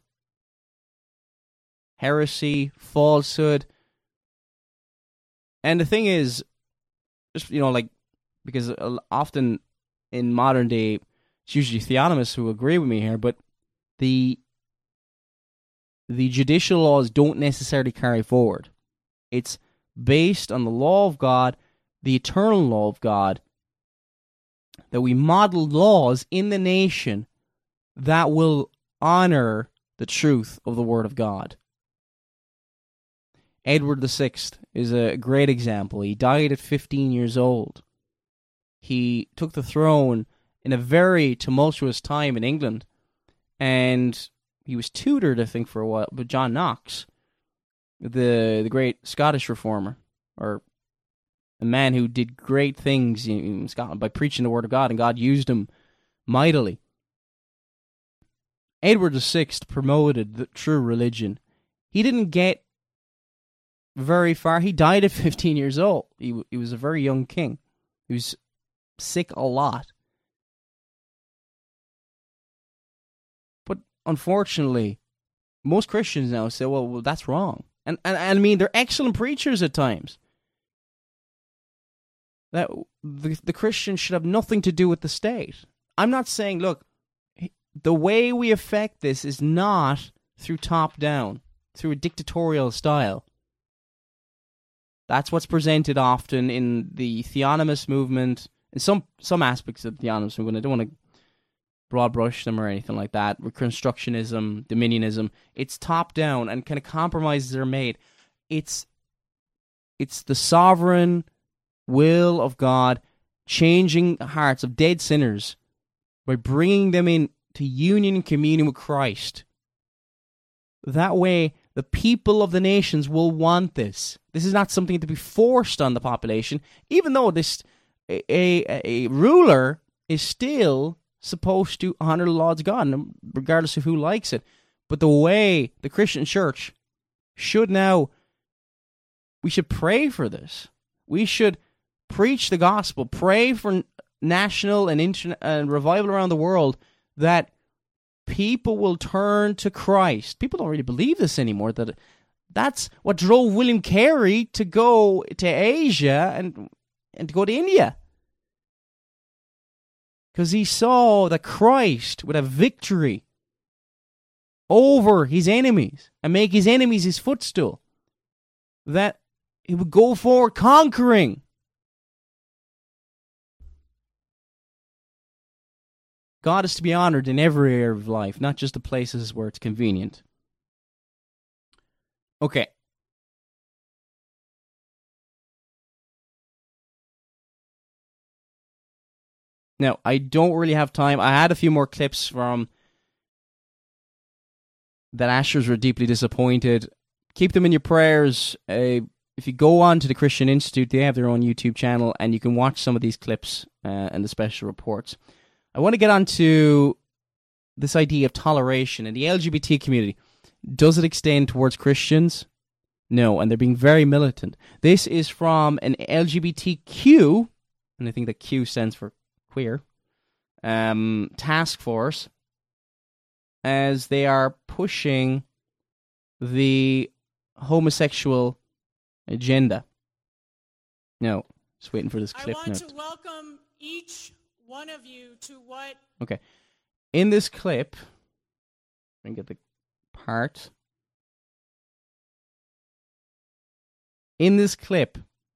Speaker 1: heresy, falsehood. And the thing is, just because often in modern day, it's usually theonomists who agree with me here, but the judicial laws don't necessarily carry forward. It's based on the law of God, the eternal law of God, that we model laws in the nation that will honor the truth of the Word of God. Edward VI is a great example. He died at 15 years old. He took the throne in a very tumultuous time in England, and he was tutored, I think, for a while by John Knox, the great Scottish reformer, or a man who did great things in Scotland by preaching the Word of God, and God used him mightily. Edward VI promoted the true religion. He didn't get very far. He died at 15 years old. He was a very young king. He was sick a lot. But unfortunately, most Christians now say, well, that's wrong. And I mean, they're excellent preachers at times. That the Christians should have nothing to do with the state. I'm not saying, look, the way we affect this is not through top-down, through a dictatorial style. That's what's presented often in the theonomist movement, in some aspects of the theonomist movement. I don't want to broad brush them or anything like that. Reconstructionism, dominionism. It's top-down, and kind of compromises are made. It's the sovereign will of God changing the hearts of dead sinners by bringing them in to union and communion with Christ. That way, the people of the nations will want this. This is not something to be forced on the population, even though a ruler is still supposed to honor the laws of God, regardless of who likes it. But the way the Christian church should now, we should pray for this. We should preach the gospel, pray for national and revival around the world that people will turn to Christ. People don't really believe this anymore. That's what drove William Carey to go to Asia and to go to India. Because he saw that Christ would have victory over his enemies and make his enemies his footstool. That he would go forward conquering. God is to be honored in every area of life, not just the places where it's convenient. Okay. Now, I don't really have time. I had a few more clips from that Ashers were deeply disappointed. Keep them in your prayers. If you go on to the Christian Institute, they have their own YouTube channel, and you can watch some of these clips and the special reports. I want to get on to this idea of toleration in the LGBT community. Does it extend towards Christians? No, and they're being very militant. This is from an LGBTQ, and I think that Q stands for queer, task force, as they are pushing the homosexual agenda. No, just waiting for this clip now.
Speaker 5: I want to welcome each one of you to what...
Speaker 1: Okay. In this clip, I can get the part. In this clip,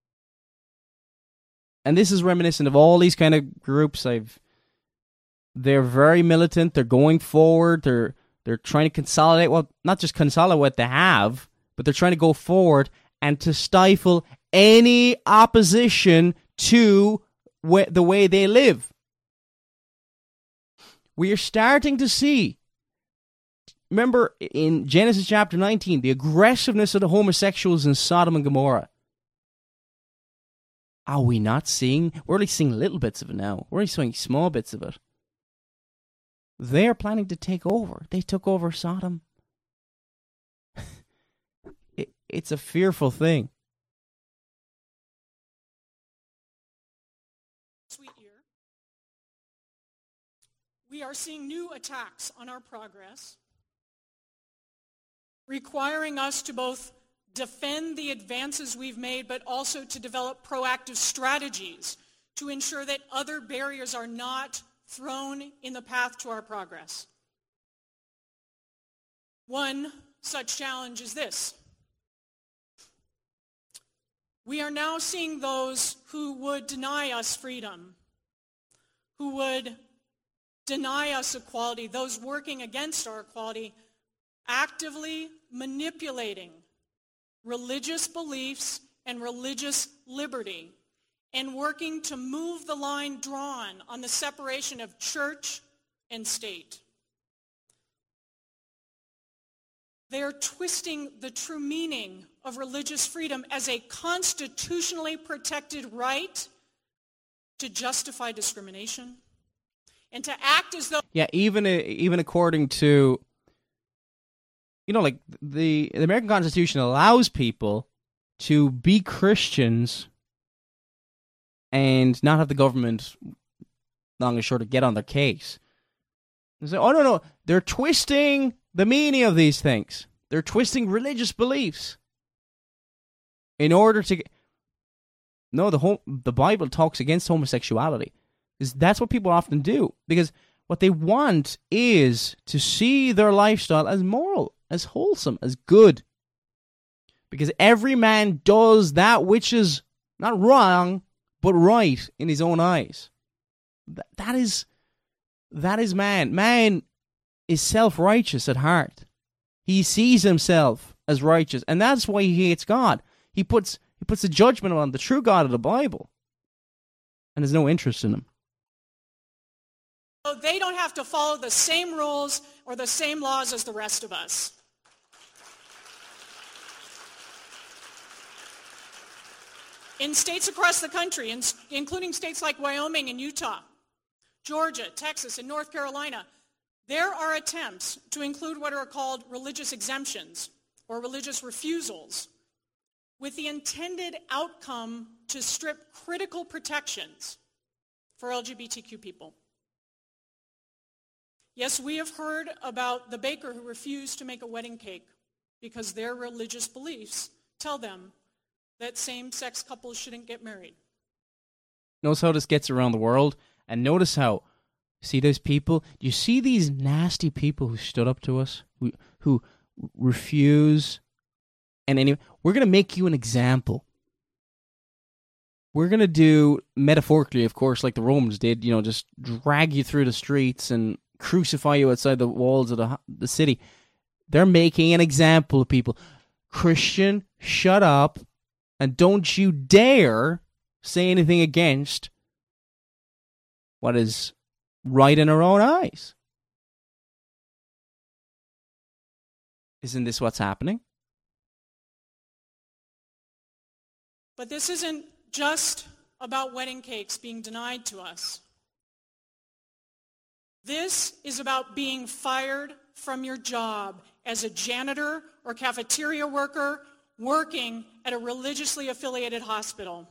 Speaker 1: and this is reminiscent of all these kind of groups they're very militant, they're going forward, they're trying to consolidate, well, not just consolidate what they have, but they're trying to go forward and to stifle any opposition to the way they live. We are starting to see, remember in Genesis chapter 19, the aggressiveness of the homosexuals in Sodom and Gomorrah. Are we not seeing? We're only seeing little bits of it now. We're only seeing small bits of it. They are planning to take over. They took over Sodom. It's a fearful thing.
Speaker 5: Sweet year. We are seeing new attacks on our progress, requiring us to both defend the advances we've made, but also to develop proactive strategies to ensure that other barriers are not thrown in the path to our progress. One such challenge is this. We are now seeing those who would deny us freedom, who would deny us equality, those working against our equality, actively manipulating religious beliefs and religious liberty, and working to move the line drawn on the separation of church and state. They are twisting the true meaning of religious freedom as a constitutionally protected right to justify discrimination and to act as though...
Speaker 1: Yeah, even according to, like the American Constitution allows people to be Christians and not have the government long and short of get on their case. They say, oh, no, they're twisting the meaning of these things. They're twisting religious beliefs in order to... No, the Bible talks against homosexuality. Because that's what people often do. Because what they want is to see their lifestyle as moral, as wholesome, as good. Because every man does that which is not wrong, but right in his own eyes. That is man. Man is self-righteous at heart. He sees himself as righteous, and that's why he hates God. He puts a judgment on the true God of the Bible, and has no interest in him.
Speaker 5: So they don't have to follow the same rules or the same laws as the rest of us. In states across the country, including states like Wyoming and Utah, Georgia, Texas, and North Carolina, there are attempts to include what are called religious exemptions or religious refusals with the intended outcome to strip critical protections for LGBTQ people. Yes, we have heard about the baker who refused to make a wedding cake because their religious beliefs tell them that same-sex couples shouldn't get married.
Speaker 1: Notice how this gets around the world, and notice how, see those people? Do you see these nasty people who stood up to us, who refuse? And anyway, we're going to make you an example. We're going to do, metaphorically, of course, like the Romans did, just drag you through the streets and crucify you outside the walls of the city. They're making an example of people. Christian, shut up, and don't you dare say anything against what is right in our own eyes. Isn't this what's happening?
Speaker 5: But this isn't just about wedding cakes being denied to us. This is about being fired from your job as a janitor or cafeteria worker working at a religiously affiliated hospital.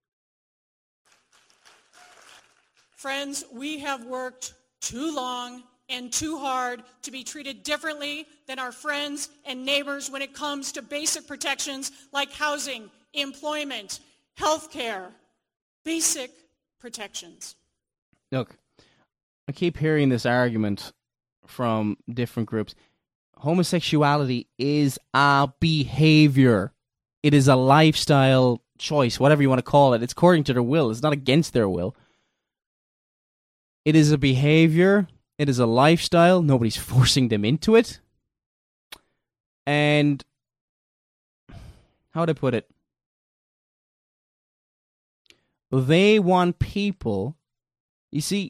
Speaker 5: Friends, we have worked too long and too hard to be treated differently than our friends and neighbors when it comes to basic protections like housing, employment, health care, basic protections.
Speaker 1: Look, I keep hearing this argument from different groups. Homosexuality is a behavior. It is a lifestyle choice, whatever you want to call it. It's according to their will. It's not against their will. It is a behavior. It is a lifestyle. Nobody's forcing them into it. And how would I put it? They want people, you see,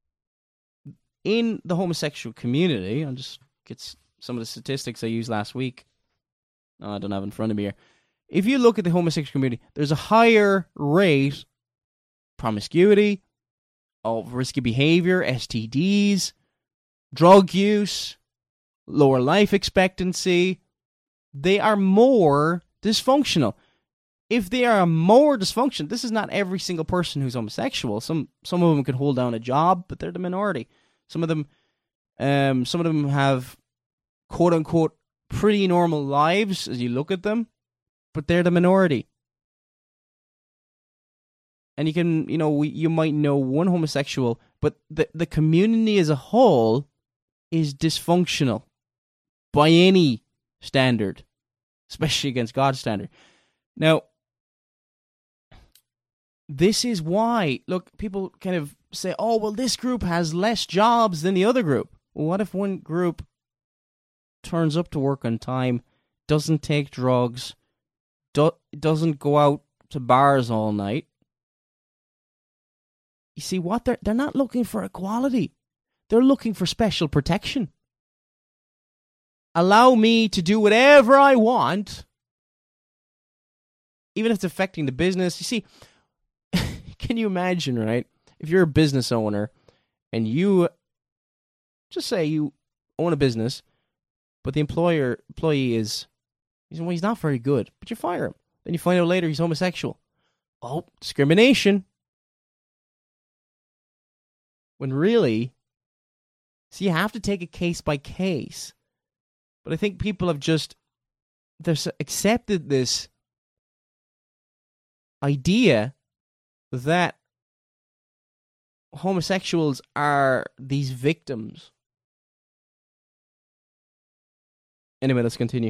Speaker 1: in the homosexual community, I'll just get some of the statistics I used last week. No, I don't have it in front of me here. If you look at the homosexual community, there's a higher rate promiscuity, of risky behavior, STDs, drug use, lower life expectancy. They are more dysfunctional. If they are more dysfunctional, this is not every single person who's homosexual. Some of them can hold down a job, but they're the minority. Some of them have quote unquote pretty normal lives as you look at them, but they're the minority. And you can, you might know one homosexual, but the community as a whole is dysfunctional by any standard, especially against God's standard. Now, this is why, look, people kind of say, oh, well, this group has less jobs than the other group. Well, what if one group turns up to work on time, doesn't take drugs, doesn't go out to bars all night? You see what? They're not looking for equality. They're looking for special protection. Allow me to do whatever I want, even if it's affecting the business. You see, can you imagine, right? If you're a business owner and you, just say you own a business, but the employee is, he's not very good, but you fire him. Then you find out later he's homosexual. Oh, discrimination. When really, see, you have to take it case by case. But I think people have they've accepted this idea that homosexuals are these victims. Anyway, let's continue.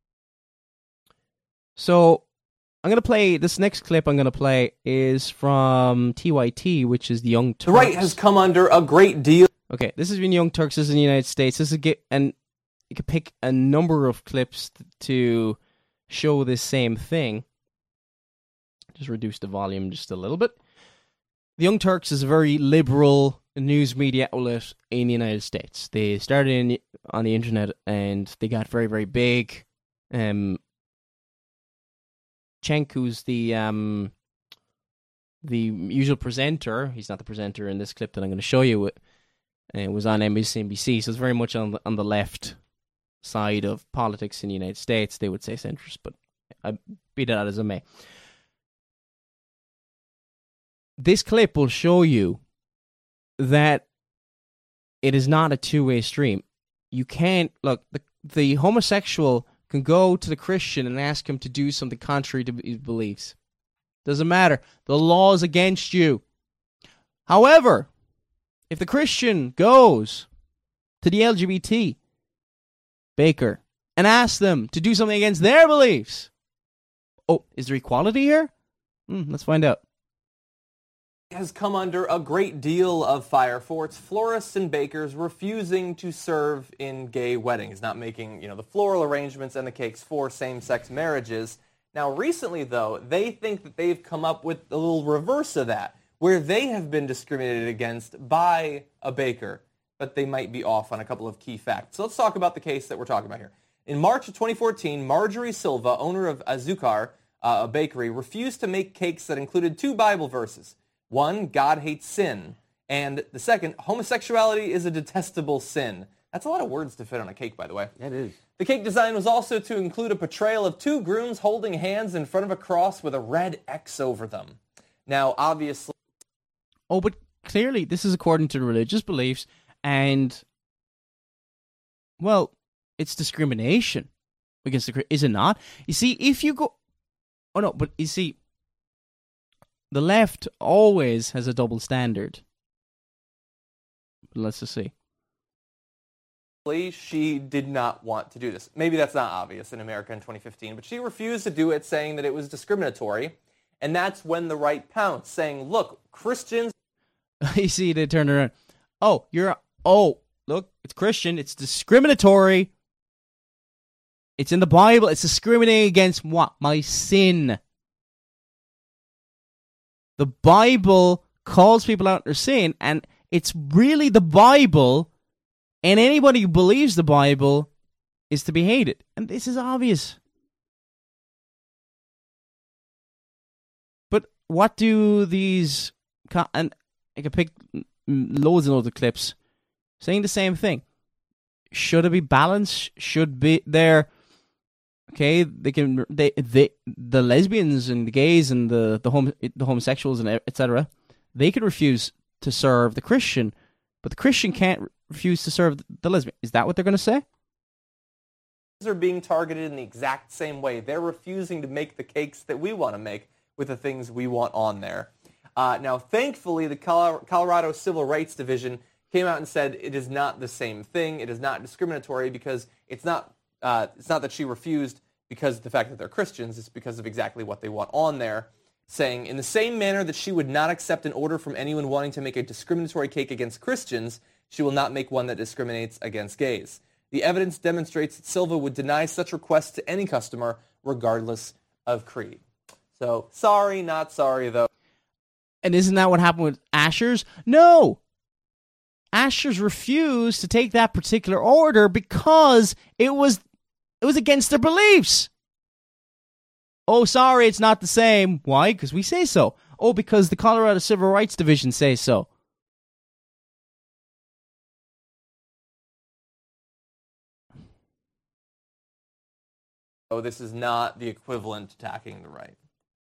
Speaker 1: So, I'm going to play, this next clip I'm going to play is from TYT, which is the Young Turks.
Speaker 11: The right has come under a great deal.
Speaker 1: Okay, this has been Young Turks. This is in the United States. This is and you could pick a number of clips to show this same thing. Just reduce the volume just a little bit. The Young Turks is a very liberal news media outlet in the United States. They started on the internet and they got very, very big. Cenk, who's the usual presenter, he's not the presenter in this clip that I'm going to show you. It was on MSNBC, so it's very much on the left side of politics in the United States. They would say centrist, but I be that as it may. This clip will show you that it is not a two-way stream. You can't, look, the homosexual can go to the Christian and ask him to do something contrary to his beliefs. Doesn't matter. The law is against you. However, if the Christian goes to the LGBT baker and asks them to do something against their beliefs, oh, is there equality here? Let's find out.
Speaker 11: Has come under a great deal of fire for its florists and bakers refusing to serve in gay weddings, not making, the floral arrangements and the cakes for same-sex marriages. Now, recently, though, they think that they've come up with a little reverse of that, where they have been discriminated against by a baker, but they might be off on a couple of key facts. So let's talk about the case that we're talking about here. In March of 2014, Marjorie Silva, owner of Azúcar, a bakery, refused to make cakes that included 2 Bible verses. One, God hates sin, and the second, homosexuality is a detestable sin. That's a lot of words to fit on a cake, by the way.
Speaker 12: It is.
Speaker 11: The cake design was also to include a portrayal of 2 grooms holding hands in front of a cross with a red X over them. Now, obviously...
Speaker 1: Oh, but clearly this is according to religious beliefs, and, well, it's discrimination against the... Is it not? You see, if you go... Oh, no, but you see... The left always has a double standard. Let's just see.
Speaker 11: She did not want to do this. Maybe that's not obvious in America in 2015, but she refused to do it, saying that it was discriminatory. And that's when the right pounced, saying, look, Christians...
Speaker 1: You see, they turn around. Oh, look, it's Christian. It's discriminatory. It's in the Bible. It's discriminating against what? My sin. The Bible calls people out their sin, and it's really the Bible, and anybody who believes the Bible is to be hated. And this is obvious. But what do these... And I can pick loads and loads of clips saying the same thing. Should it be balanced? Should be there... Okay, the lesbians and the gays and the homosexuals and etc. They could refuse to serve the Christian, but the Christian can't refuse to serve the lesbian. Is that what they're going to say?
Speaker 11: Are being targeted in the exact same way. They're refusing to make the cakes that we want to make with the things we want on there. Now, thankfully, the Colorado Civil Rights Division came out and said it is not the same thing. It is not discriminatory because it's not that she refused because of the fact that they're Christians. It's because of exactly what they want on there, saying, in the same manner that she would not accept an order from anyone wanting to make a discriminatory cake against Christians, she will not make one that discriminates against gays. The evidence demonstrates that Silva would deny such requests to any customer, regardless of creed. So, sorry, not sorry, though.
Speaker 1: And isn't that what happened with Asher's? No! Asher's refused to take that particular order because it was against their beliefs. Oh, sorry, it's not the same. Why? Because we say so. Oh, because the Colorado Civil Rights Division says so.
Speaker 11: Oh, this is not the equivalent to attacking the right.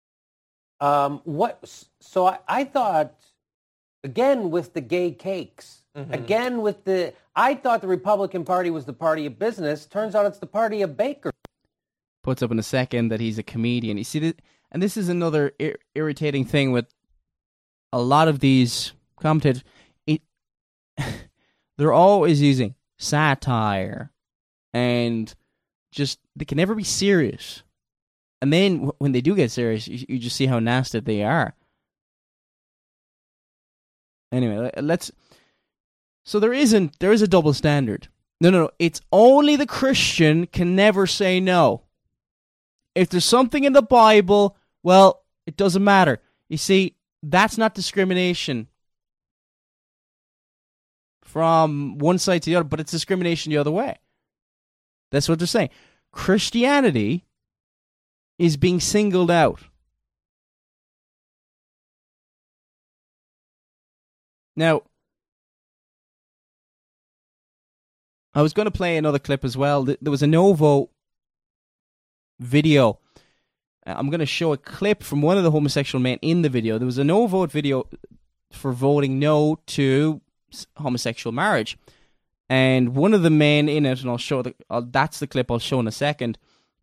Speaker 12: So I thought, again, with the gay cakes, again with I thought the Republican Party was the party of business. Turns out it's the party of bakers.
Speaker 1: Puts up in a second that he's a comedian. You see, and this is another irritating thing with a lot of these commentators. They're always using satire, and just they can never be serious. And then when they do get serious, you just see how nasty they are. Anyway, so there is a double standard. No. It's only the Christian can never say no. If there's something in the Bible, well, it doesn't matter. You see, that's not discrimination from one side to the other, but it's discrimination the other way. That's what they're saying. Christianity is being singled out. Now, I was going to play another clip as well. There was a no vote video. I'm going to show a clip from one of the homosexual men in the video. There was a no vote video for voting no to homosexual marriage. And one of the men in it, and I'll show that's the clip I'll show in a second.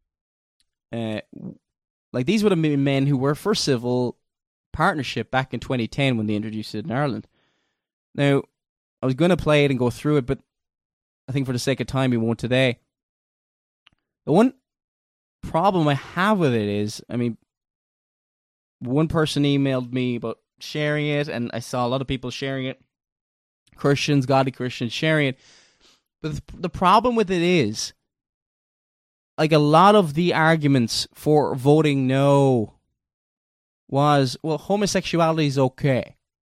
Speaker 1: These would have been men who were for civil partnership back in 2010 when they introduced it in Ireland. Now, I was going to play it and go through it, but I think for the sake of time, we won't today. The one problem I have with it is, one person emailed me about sharing it, and I saw a lot of people sharing it. Christians, godly Christians sharing it. But the problem with it is, a lot of the arguments for voting no was, well, homosexuality is okay,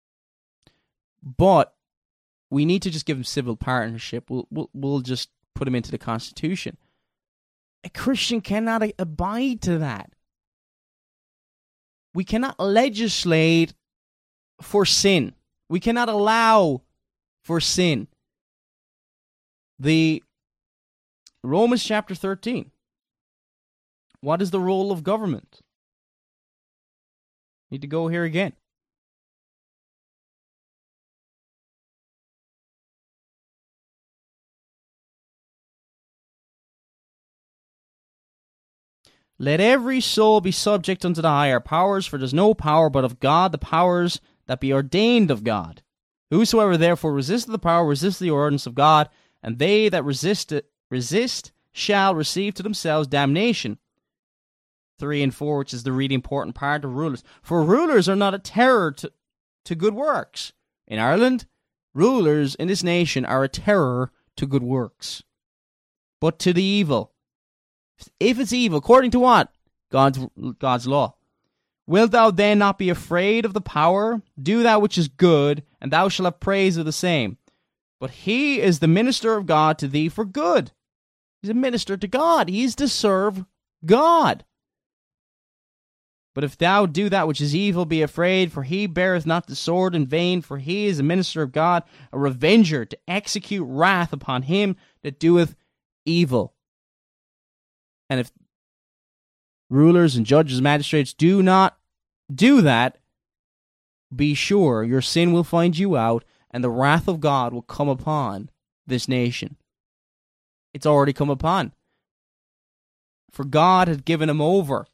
Speaker 1: but we need to just give them civil partnership. We'll just put them into the Constitution. A Christian cannot abide to that. We cannot legislate for sin. We cannot allow for sin. The Romans chapter 13. What is the role of government? Need to go here again. Let every soul be subject unto the higher powers, for there is no power but of God, the powers that be ordained of God. Whosoever therefore resisteth the power, resisteth the ordinance of God, and they that resist shall receive to themselves damnation. 3 and 4, which is the really important part of rulers. For rulers are not a terror to good works. In Ireland, rulers in this nation are a terror to good works, but to the evil. If it's evil, according to what? God's law. Wilt thou then not be afraid of the power? Do that which is good, and thou shalt have praise of the same. But he is the minister of God to thee for good. He's a minister to God. He is to serve God. But if thou do that which is evil, be afraid, for he beareth not the sword in vain, for he is a minister of God, a revenger, to execute wrath upon him that doeth evil. And if rulers and judges and magistrates do not do that, be sure your sin will find you out, and the wrath of God will come upon this nation. It's already come upon. For God had given him over.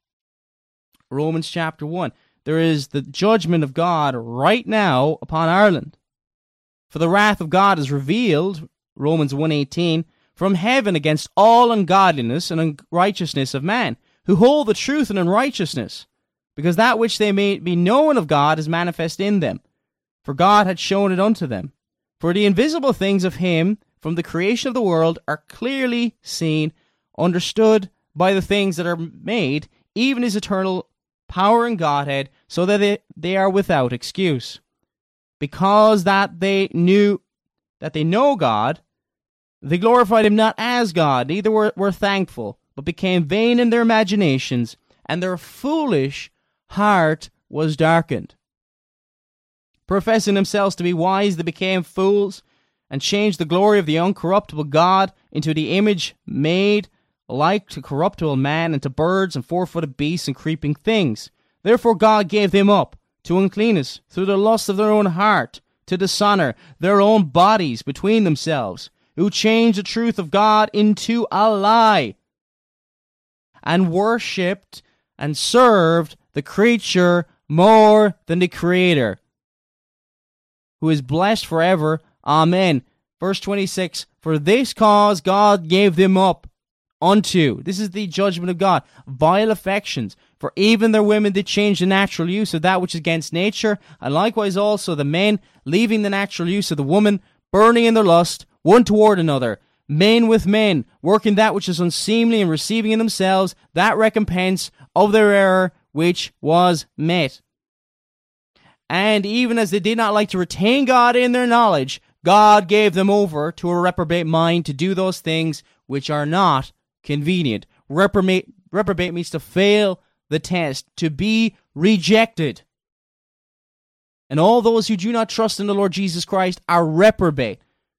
Speaker 1: Romans chapter 1. There is the judgment of God right now upon Ireland. For the wrath of God is revealed, Romans 1:18, from heaven against all ungodliness and unrighteousness of man, who hold the truth in unrighteousness, because that which they may be known of God is manifest in them. For God had shown it unto them. For the invisible things of him from the creation of the world are clearly seen, understood by the things that are made, even his eternal power and Godhead, so that they are without excuse. Because that they know God, they glorified him not as God, neither were thankful, but became vain in their imaginations, and their foolish heart was darkened. Professing themselves to be wise, they became fools, and changed the glory of the uncorruptible God into the image made like to corruptible man, and to birds and four-footed beasts and creeping things. Therefore God gave them up to uncleanness through the lust of their own heart, to dishonor their own bodies between themselves, who changed the truth of God into a lie, and worshipped and served the creature more than the Creator, who is blessed forever. Amen. Verse 26, for this cause God gave them up unto, this is the judgment of God, vile affections. For even their women did change the natural use of that which is against nature, and likewise also the men, leaving the natural use of the woman, burning in their lust, one toward another, men with men, working that which is unseemly, and receiving in themselves that recompense of their error which was met. And even as they did not like to retain God in their knowledge, God gave them over to a reprobate mind to do those things which are not convenient. Reprobate means to fail the test, to be rejected. And all those who do not trust in the Lord Jesus Christ are reprobate.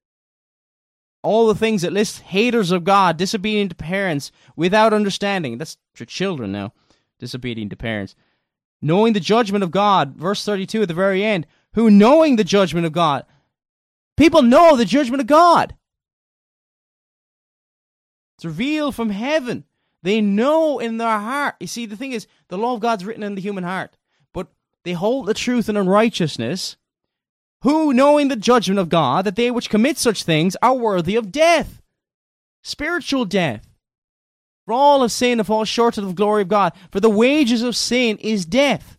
Speaker 1: All the things that list haters of God, disobedient to parents, without understanding. That's for children now, disobedient to parents. Knowing the judgment of God, verse 32 at the very end, who knowing the judgment of God, People know the judgment of God. It's revealed from heaven. They know in their heart. You see, the thing is, the law of God's written in the human heart. But they hold the truth in unrighteousness, who, knowing the judgment of God, that they which commit such things are worthy of death. Spiritual death. For all have sinned and fall short of the glory of God. For the wages of sin is death.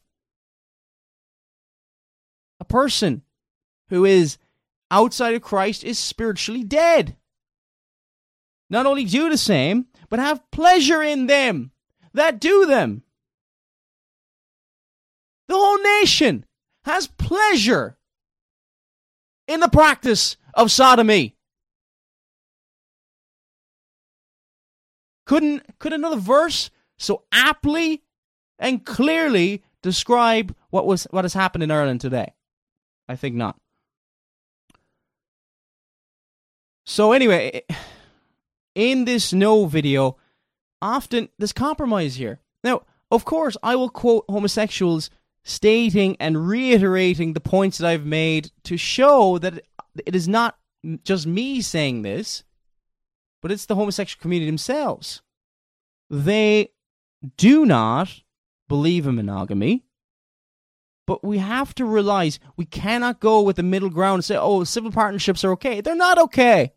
Speaker 1: A person who is outside of Christ is spiritually dead. Not only do the same, but have pleasure in them that do them. The whole nation has pleasure in the practice of sodomy. Could another verse so aptly and clearly describe what has happened in Ireland today? I think not. So anyway, in this no video, often there's compromise here. Now, of course, I will quote homosexuals stating and reiterating the points that I've made to show that it is not just me saying this, but it's the homosexual community themselves. They do not believe in monogamy, but we have to realize we cannot go with the middle ground and say, oh, civil partnerships are okay. They're not okay.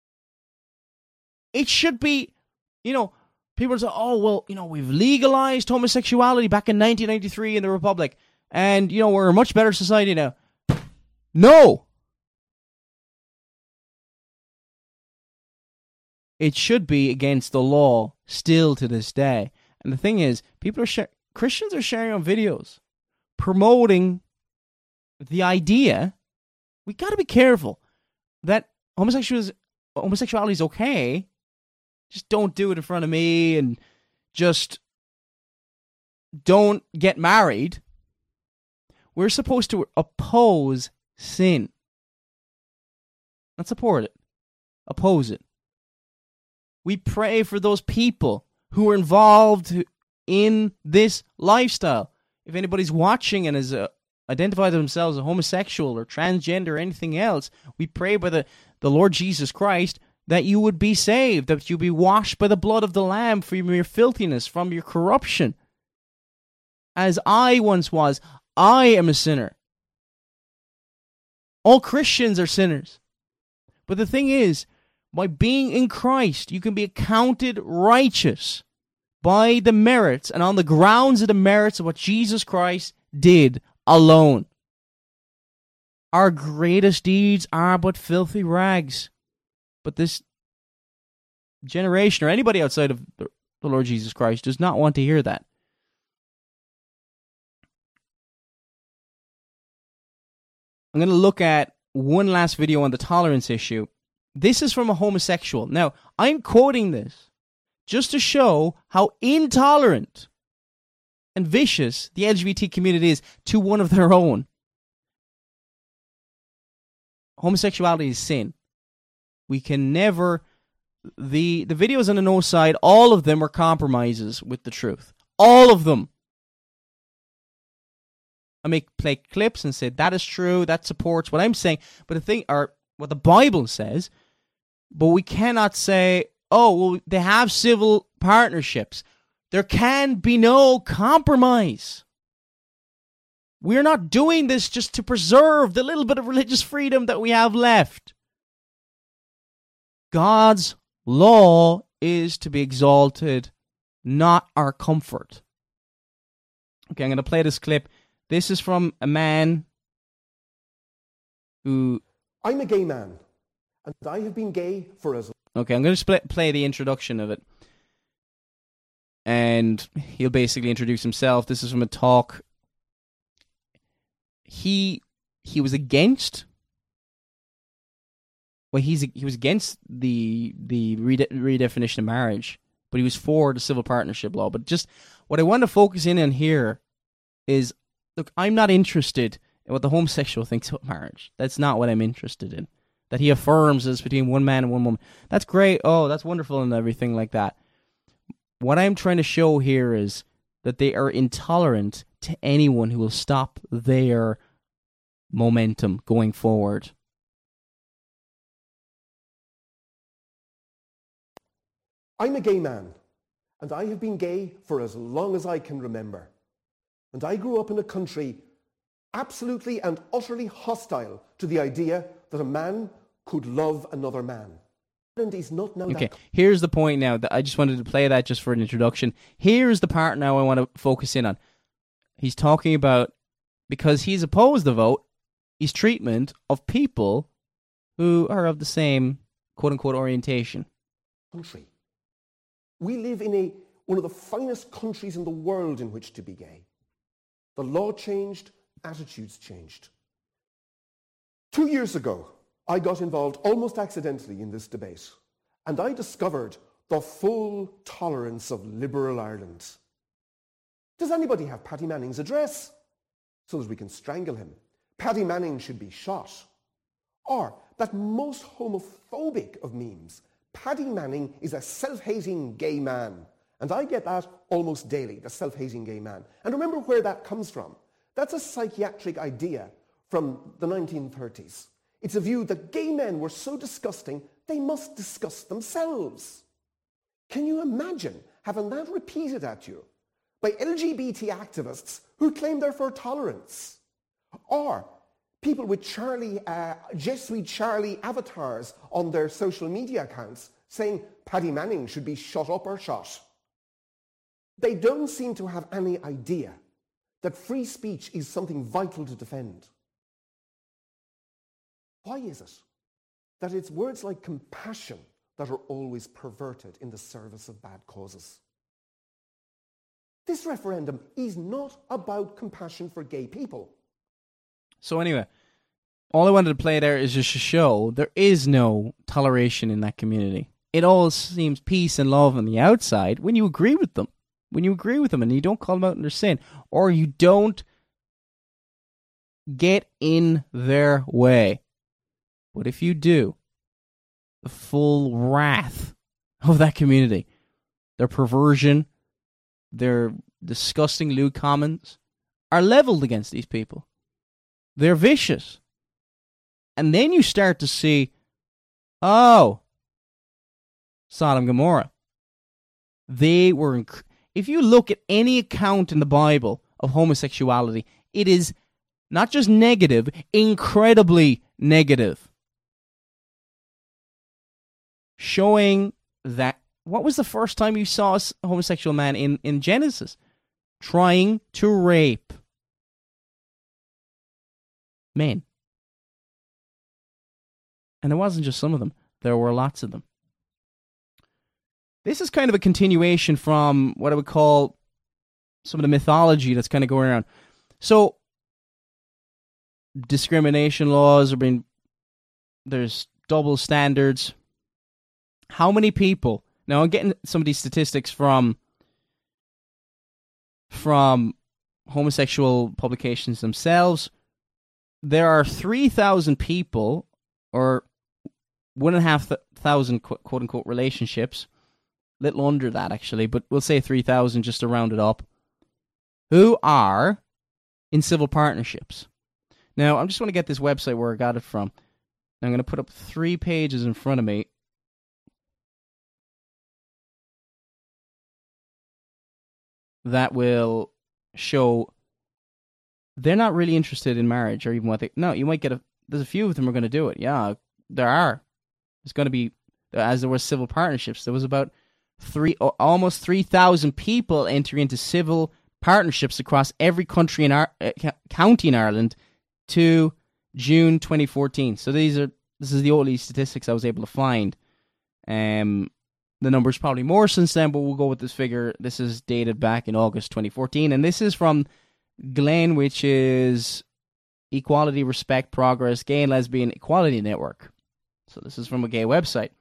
Speaker 1: It should be, people say, oh, well, we've legalized homosexuality back in 1993 in the Republic, and, we're a much better society now. No! It should be against the law still to this day. And the thing is, Christians are sharing on videos promoting the idea, we got to be careful, that homosexuality is okay. Just don't do it in front of me, and just don't get married. We're supposed to oppose sin. Not support it. Oppose it. We pray for those people who are involved in this lifestyle. If anybody's watching and has identified themselves as homosexual or transgender or anything else, we pray by the Lord Jesus Christ that you would be saved, that you be washed by the blood of the Lamb from your filthiness, from your corruption. As I once was, I am a sinner. All Christians are sinners. But the thing is, by being in Christ, you can be accounted righteous by the merits and on the grounds of the merits of what Jesus Christ did alone. Our greatest deeds are but filthy rags. But this generation, or anybody outside of the Lord Jesus Christ, does not want to hear that. I'm going to look at one last video on the tolerance issue. This is from a homosexual. Now, I'm quoting this just to show how intolerant and vicious the LGBT community is to one of their own. Homosexuality is sin. We can never... The videos on the no side, all of them are compromises with the truth. All of them. I may play clips and say, that is true, that supports what I'm saying, but the thing, or what the Bible says, but we cannot say, oh, well, they have civil partnerships. There can be no compromise. We're not doing this just to preserve the little bit of religious freedom that we have left. God's law is to be exalted, not our comfort. Okay, I'm going to play this clip. This is from a man who...
Speaker 13: I'm a gay man, and I have been gay for as long.
Speaker 1: Okay, I'm going to play the introduction of it. And he'll basically introduce himself. This is from a talk. He was against... Well, he was against the redefinition of marriage, but he was for the civil partnership law. But just what I want to focus in on here is, look, I'm not interested in what the homosexual thinks about marriage. That's not what I'm interested in. That he affirms is between one man and one woman. That's great. Oh, that's wonderful and everything like that. What I'm trying to show here is that they are intolerant to anyone who will stop their momentum going forward.
Speaker 13: I'm a gay man, and I have been gay for as long as I can remember. And I grew up in a country absolutely and utterly hostile to the idea that a man could love another man. And he's not now.
Speaker 1: Okay, here's the point now. I just wanted to play that just for an introduction. Here's the part now I want to focus in on. He's talking about, because he's opposed the vote, his treatment of people who are of the same quote-unquote orientation.
Speaker 13: Country. We live in one of the finest countries in the world in which to be gay. The law changed, attitudes changed. 2 years ago, I got involved almost accidentally in this debate, and I discovered the full tolerance of liberal Ireland. Does anybody have Paddy Manning's address so that we can strangle him? Paddy Manning should be shot. Or that most homophobic of memes, Paddy Manning is a self-hating gay man. And I get that almost daily, the self-hating gay man. And remember where that comes from. That's a psychiatric idea from the 1930s. It's a view that gay men were so disgusting, they must disgust themselves. Can you imagine having that repeated at you by LGBT activists who claim they're for tolerance? Or people with Jesuit Charlie avatars on their social media accounts saying Paddy Manning should be shut up or shot. They don't seem to have any idea that free speech is something vital to defend. Why is it that it's words like compassion that are always perverted in the service of bad causes? This referendum is not about compassion for gay people.
Speaker 1: So anyway, all I wanted to play there is just to show there is no toleration in that community. It all seems peace and love on the outside when you agree with them. When you agree with them and you don't call them out in their sin, or you don't get in their way. But if you do, the full wrath of that community, their perversion, their disgusting lewd comments are leveled against these people. They're vicious. And then you start to see, oh, Sodom and Gomorrah. They were, if you look at any account in the Bible of homosexuality, it is not just negative, incredibly negative. Showing that, what was the first time you saw a homosexual man in Genesis? Trying to rape men. And it wasn't just some of them. There were lots of them. This is kind of a continuation from what I would call some of the mythology that's kind of going around. So, discrimination laws are being, there's double standards. How many people, now I'm getting some of these statistics from homosexual publications themselves. There are 3,000 people, or 1,500 quote-unquote relationships, little under that actually, but we'll say 3,000 just to round it up, who are in civil partnerships. Now, I'm just going to get this website where I got it from. I'm going to put up 3 pages in front of me. That will show they're not really interested in marriage or even what they... No, you might get there's a few of them are going to do it. Yeah, there are. There's going to be, as there were civil partnerships, there was about almost 3,000 people entering into civil partnerships across every country in county in Ireland to June 2014. So this is the only statistics I was able to find. The number's probably more since then, but we'll go with this figure. This is dated back in August 2014, and this is from Glen, which is Equality, Respect, Progress, Gay and Lesbian Equality Network. So this is from a gay website.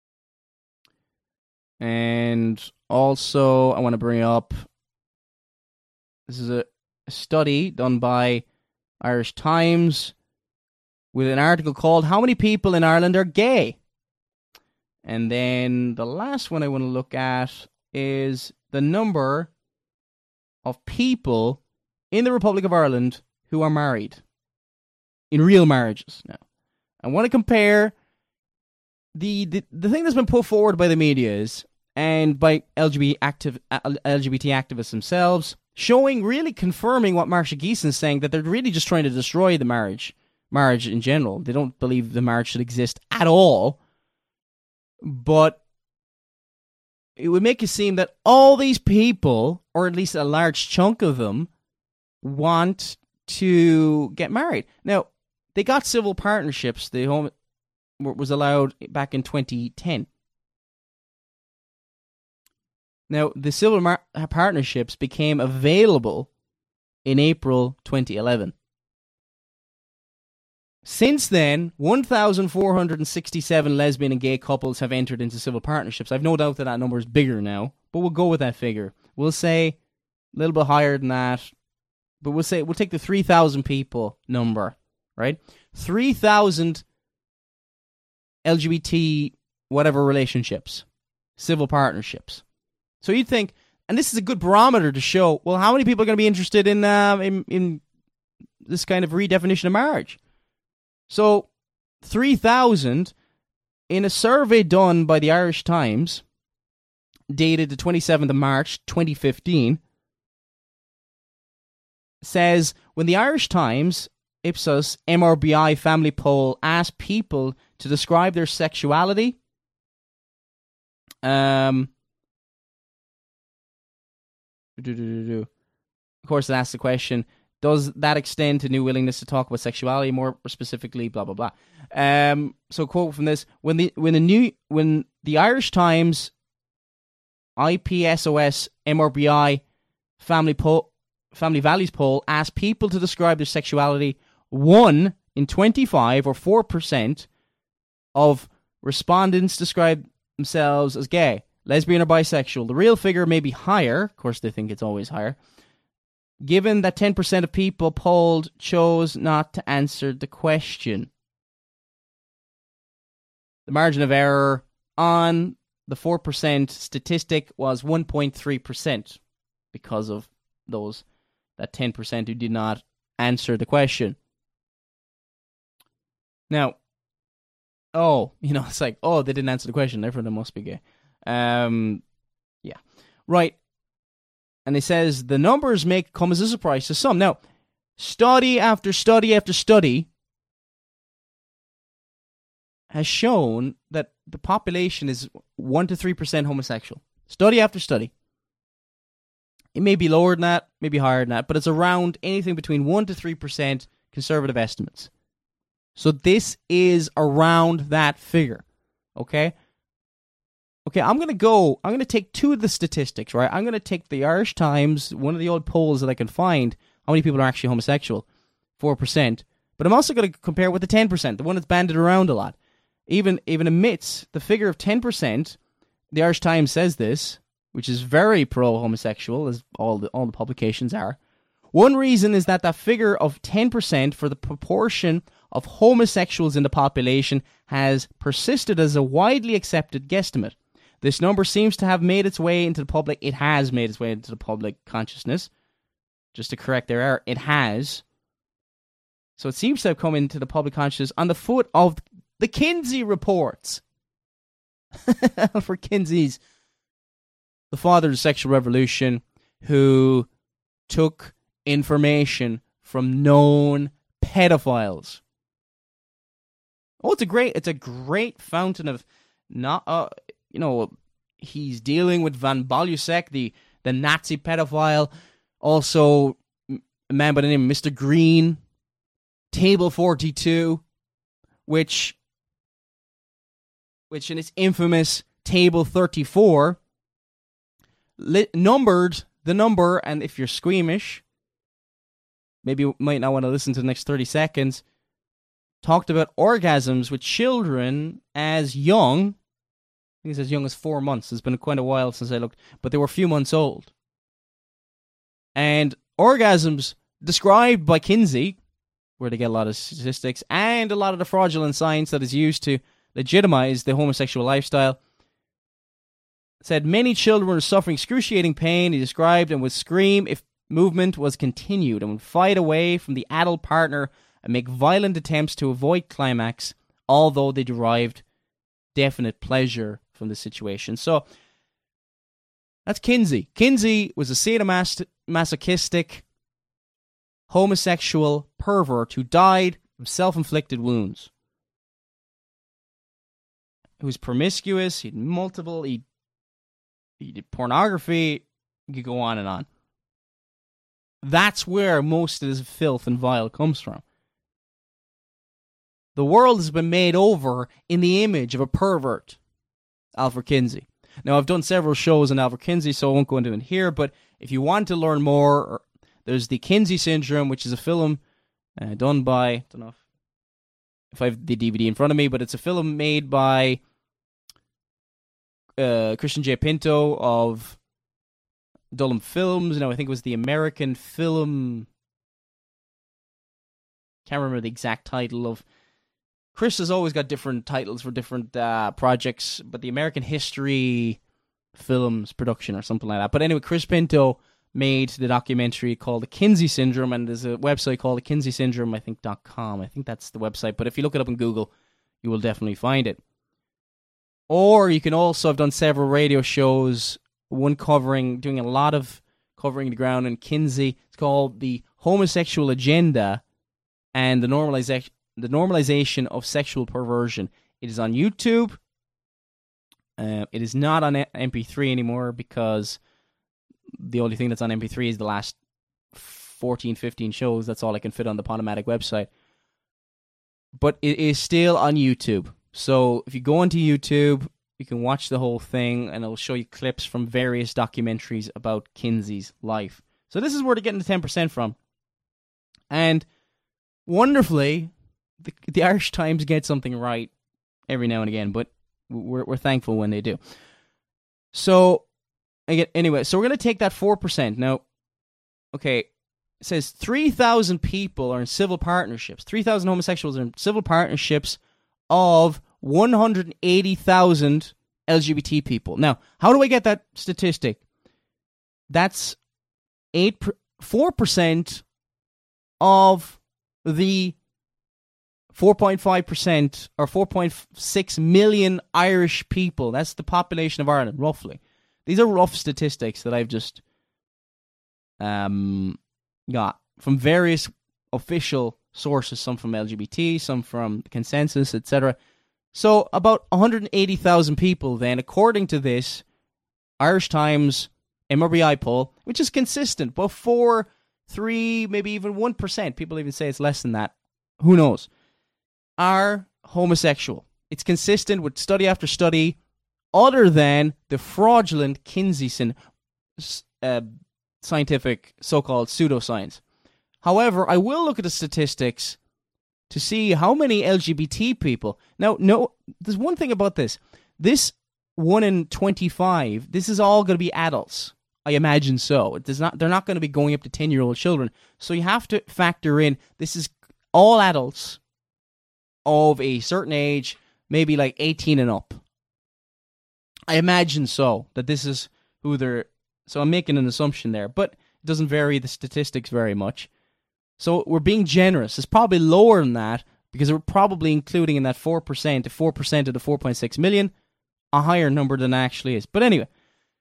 Speaker 1: And also, I want to bring up, this is a study done by Irish Times with an article called How Many People in Ireland Are Gay? And then the last one I want to look at is the number of people in the Republic of Ireland who are married. In real marriages. Now, I want to compare the thing that's been put forward by the media is and by LGBT activists themselves, confirming what Marcia Geeson is saying, that they're really just trying to destroy the marriage in general. They don't believe the marriage should exist at all. But it would make it seem that all these people, or at least a large chunk of them, want to get married. Now, they got civil partnerships. The home was allowed back in 2010. Now, the civil partnerships became available in April 2011. Since then, 1,467 lesbian and gay couples have entered into civil partnerships. I've no doubt that number is bigger now, but we'll go with that figure. We'll say a little bit higher than that, but we'll take the 3,000 people number, right? 3,000 LGBT whatever relationships, civil partnerships. So you'd think, and this is a good barometer to show, well, how many people are going to be interested in this kind of redefinition of marriage? So 3,000 in a survey done by the Irish Times, dated the 27th of March 2015, says, when the Irish Times Ipsos MRBI family poll asked people to describe their sexuality, of course it asks the question, does that extend to new willingness to talk about sexuality, more specifically, blah blah blah. So quote from this: when the Irish Times IPSOS MRBI family values poll asked people to describe their sexuality, 1 in 25 or 4% of respondents describe themselves as gay, lesbian, or bisexual. The real figure may be higher. Of course, they think it's always higher. Given that 10% of people polled chose not to answer the question. The margin of error on the 4% statistic was 1.3% because of that 10% who did not answer the question. Now, it's like, they didn't answer the question, therefore they must be gay. Yeah. Right. And it says the numbers may come as a surprise to some. Now, study after study after study has shown that the population is 1 to 3% homosexual. Study after study. It may be lower than that, maybe higher than that, but it's around anything between 1 to 3% conservative estimates. So this is around that figure. Okay? Okay, I'm going to take two of the statistics, right? I'm going to take the Irish Times, one of the old polls that I can find, how many people are actually homosexual, 4%. But I'm also going to compare it with the 10%, the one that's banded around a lot. Even amidst the figure of 10%, the Irish Times says this, which is very pro-homosexual, as all the publications are. One reason is that figure of 10% for the proportion of homosexuals in the population has persisted as a widely accepted guesstimate. This number seems to have made its way into the public. It has made its way into the public consciousness. Just to correct their error, it has. So it seems to have come into the public consciousness on the foot of the Kinsey reports. For Kinsey's, the father of the sexual revolution, who took information from known pedophiles. It's a great fountain of he's dealing with Van Balusek, the Nazi pedophile, also a man by the name of Mr. Green, Table 42, which in its infamous Table 34 numbered the number, and if you're squeamish, maybe you might not want to listen to the next 30 seconds, talked about orgasms with children as young, I think it's as young as 4 months. It's been quite a while since I looked, but they were a few months old. And orgasms described by Kinsey, where they get a lot of statistics, and a lot of the fraudulent science that is used to legitimize the homosexual lifestyle, said many children were suffering excruciating pain, he described, and would scream if movement was continued, and would fight away from the adult partner and make violent attempts to avoid climax, although they derived definite pleasure from the situation. So That's Kinsey. Kinsey was a sadomasochistic, homosexual pervert who died of self-inflicted wounds. He was promiscuous. He had multiple. He did pornography. You could go on and on. That's where most of this filth and vile comes from. The world has been made over in the image of a pervert, Alfred Kinsey. Now, I've done several shows on Alfred Kinsey, so I won't go into it here, but if you want to learn more, there's the Kinsey Syndrome, which is a film done by, I don't know if I have the DVD in front of me, but it's a film made by Christian J. Pinto of Dullum Films. I think it was the American Film... Can't remember the exact title of... Chris has always got different titles for different projects, but the American History Films production or something like that. But anyway, Chris Pinto made the documentary called The Kinsey Syndrome, and there's a website called thekinseysyndrome, I think, .com. I think that's the website, but if you look it up in Google, you will definitely find it. Or you can also, I've done several radio shows, one doing a lot of covering the ground in Kinsey. It's called The Homosexual Agenda and the Normalization of Sexual Perversion. It is on YouTube. It is not on MP3 anymore because the only thing that's on MP3 is the last 14, 15 shows. That's all I can fit on the Podomatic website. But it is still on YouTube. So if you go onto YouTube, you can watch the whole thing, and it'll show you clips from various documentaries about Kinsey's life. So this is where they're getting the 10% from. And wonderfully, the Irish Times get something right every now and again, but we're thankful when they do. So, anyway, so we're going to take that 4%. Now, okay, it says 3,000 people are in civil partnerships. 3,000 homosexuals are in civil partnerships of 180,000 LGBT people. Now, how do I get that statistic? That's 4% of the 4.5% or 4.6 million Irish people. That's the population of Ireland, roughly. These are rough statistics that I've just got from various official sources, some from LGBT, some from Consensus, etc. So about 180,000 people then, according to this Irish Times MRBI poll, which is consistent, but 4, 3, maybe even 1%, people even say it's less than that, who knows, are homosexual. It's consistent with study after study, other than the fraudulent Kinsey scientific so-called pseudoscience. However, I will look at the statistics to see how many LGBT people. Now, no, there's one thing about this. This 1 in 25, this is all going to be adults. I imagine so. They're not going to be going up to 10-year-old children. So you have to factor in, this is all adults of a certain age, maybe like 18 and up. I imagine so, that this is who they're... So I'm making an assumption there, but it doesn't vary the statistics very much. So we're being generous. It's probably lower than that, because we're probably including in that 4%, to 4% of the 4.6 million, a higher number than it actually is. But anyway,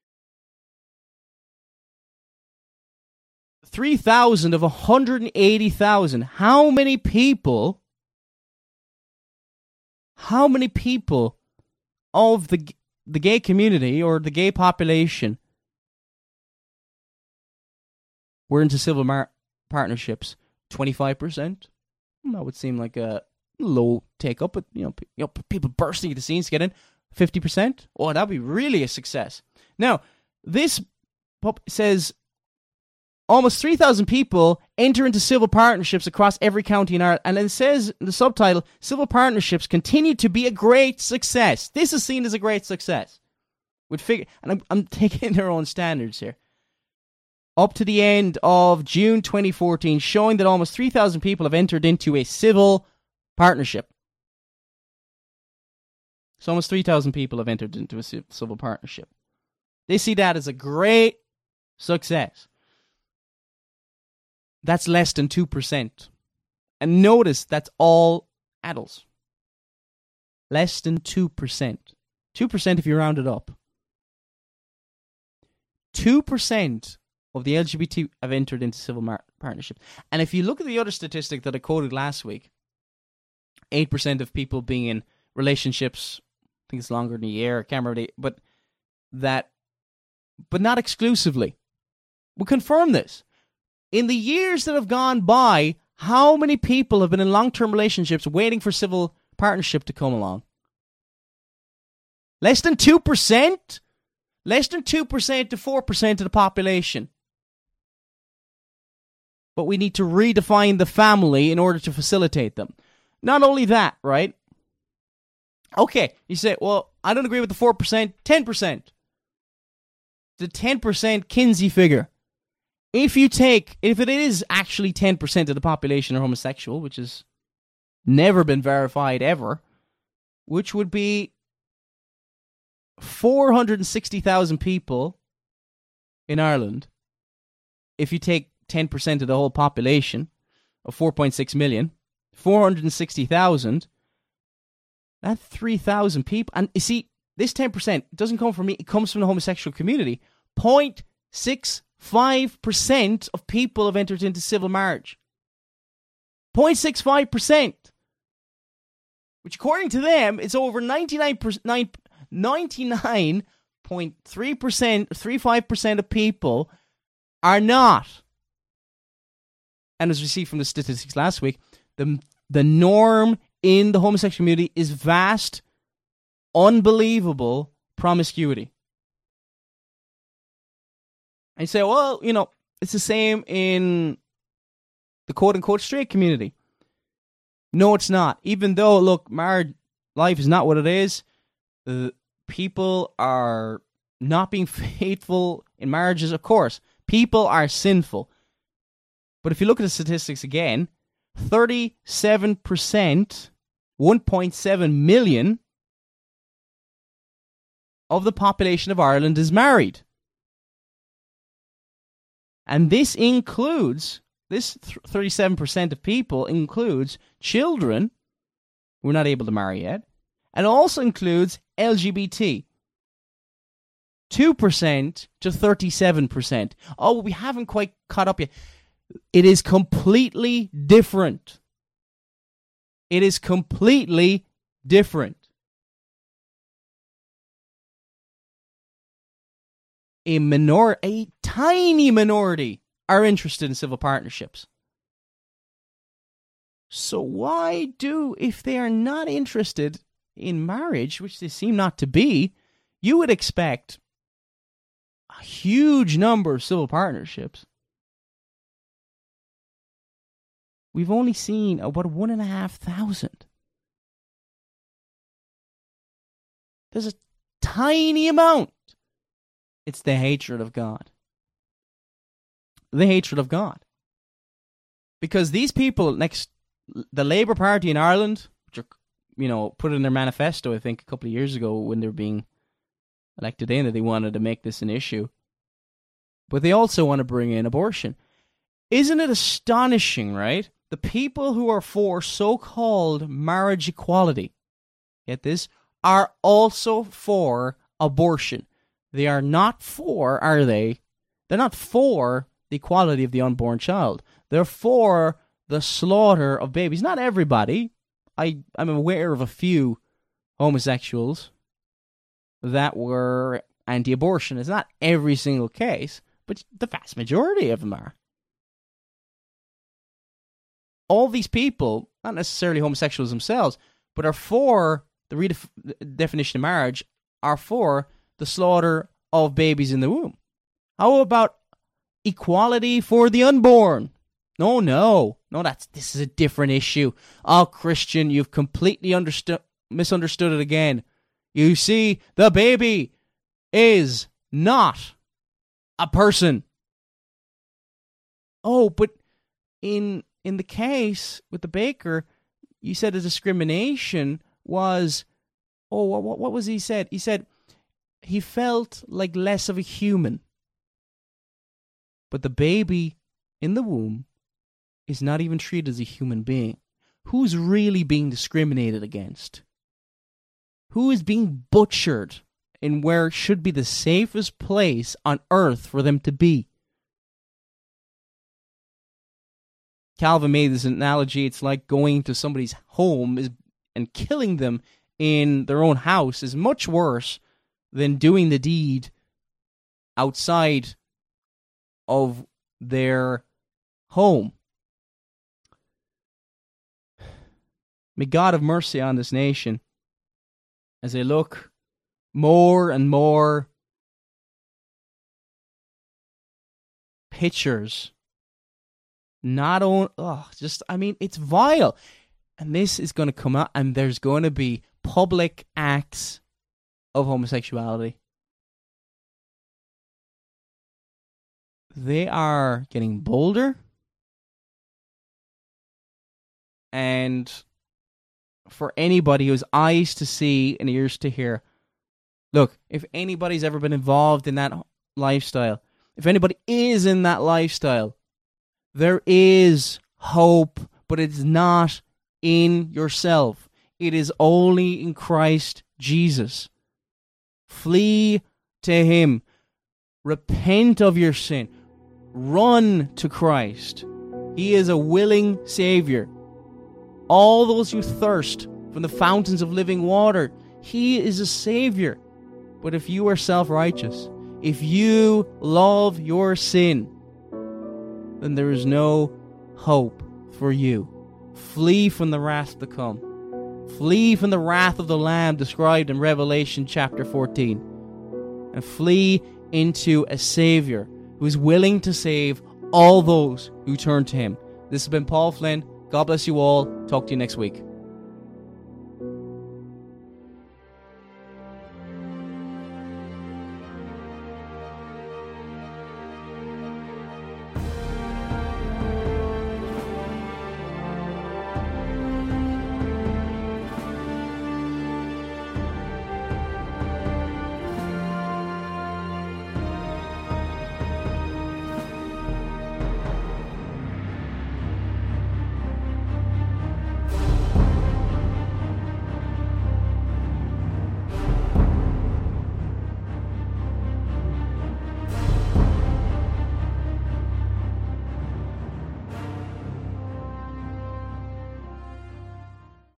Speaker 1: 3,000 of 180,000. How many people of the gay community or the gay population were into civil partnerships? 25%? That would seem like a low take-up, but people bursting at the scenes to get in. 50%? Oh, that'd be really a success. Now, this says almost 3,000 people enter into civil partnerships across every county in Ireland. And it says in the subtitle, civil partnerships continue to be a great success. This is seen as a great success. And I'm taking their own standards here. Up to the end of June 2014, showing that almost 3,000 people have entered into a civil partnership. So almost 3,000 people have entered into a civil partnership. They see that as a great success. That's less than 2%. And notice, that's all adults. Less than 2%. 2% if you round it up. 2% of the LGBT have entered into civil partnerships. And if you look at the other statistic that I quoted last week, 8% of people being in relationships, I think it's longer than a year, I can't remember, but not exclusively. We confirm this. In the years that have gone by, how many people have been in long-term relationships waiting for civil partnership to come along? Less than 2%? Less than 2% to 4% of the population. But we need to redefine the family in order to facilitate them. Not only that, right? Okay, you say, well, I don't agree with the 4%, 10%. The 10% Kinsey figure. If it is actually 10% of the population are homosexual, which has never been verified ever, which would be 460,000 people in Ireland. If you take 10% of the whole population of 4.6 million, 460,000, that's 3,000 people. And you see, this 10% doesn't come from me, it comes from the homosexual community. 0.65% of people have entered into civil marriage. 0.65%. Which according to them, it's over 99.3%, of people are not. And as we see from the statistics last week, the norm in the homosexual community is vast, unbelievable promiscuity. And you say, well, it's the same in the quote-unquote straight community. No, it's not. Even though, look, married life is not what it is. People are not being faithful in marriages, of course. People are sinful. But if you look at the statistics again, 37%, 1.7 million of the population of Ireland is married. And this 37% of people includes children who are not able to marry yet, and also includes LGBT. 2% to 37%. Oh, we haven't quite caught up yet. It is completely different. It is completely different. A tiny minority are interested in civil partnerships. So why if they are not interested in marriage, which they seem not to be, you would expect a huge number of civil partnerships. We've only seen about 1,500. There's a tiny amount. It's the hatred of God. The hatred of God. Because these people, the Labour Party in Ireland, which are, put in their manifesto, I think, a couple of years ago when they were being elected in, that they wanted to make this an issue. But they also want to bring in abortion. Isn't it astonishing, right? The people who are for so-called marriage equality, get this, are also for abortion. They are not for, are they? They're not for the equality of the unborn child. They're for the slaughter of babies. Not everybody. I'm aware of a few homosexuals that were anti-abortion. It's not every single case, but the vast majority of them are. All these people, not necessarily homosexuals themselves, but are for the redefinition of marriage, are for the slaughter of babies in the womb. How about equality for the unborn? No, this is a different issue. Oh, Christian, you've completely misunderstood it again. You see, the baby is not a person. Oh, but in the case with the baker, you said the discrimination was, what was he said? He said he felt like less of a human. But the baby in the womb is not even treated as a human being. Who's really being discriminated against? Who is being butchered in where should be the safest place on earth for them to be. Calvin made this analogy. It's like going to somebody's home and killing them in their own house is much worse than doing the deed outside of their home. May God have mercy on this nation as they look more and more pictures. It's vile. And this is going to come out, and there's going to be public acts of homosexuality. They are getting bolder. And for anybody who has eyes to see and ears to hear, look, if anybody's ever been involved in that lifestyle, if anybody is in that lifestyle, there is hope, but it's not in yourself. It is only in Christ Jesus. Flee to Him. Repent of your sin. Run to Christ. He is a willing Savior. All those who thirst from the fountains of living water, He is a Savior. But if you are self-righteous, if you love your sin, then there is no hope for you. Flee from the wrath to come. Flee from the wrath of the Lamb described in Revelation chapter 14. And flee into a Savior who is willing to save all those who turn to Him. This has been Paul Flynn. God bless you all. Talk to you next week.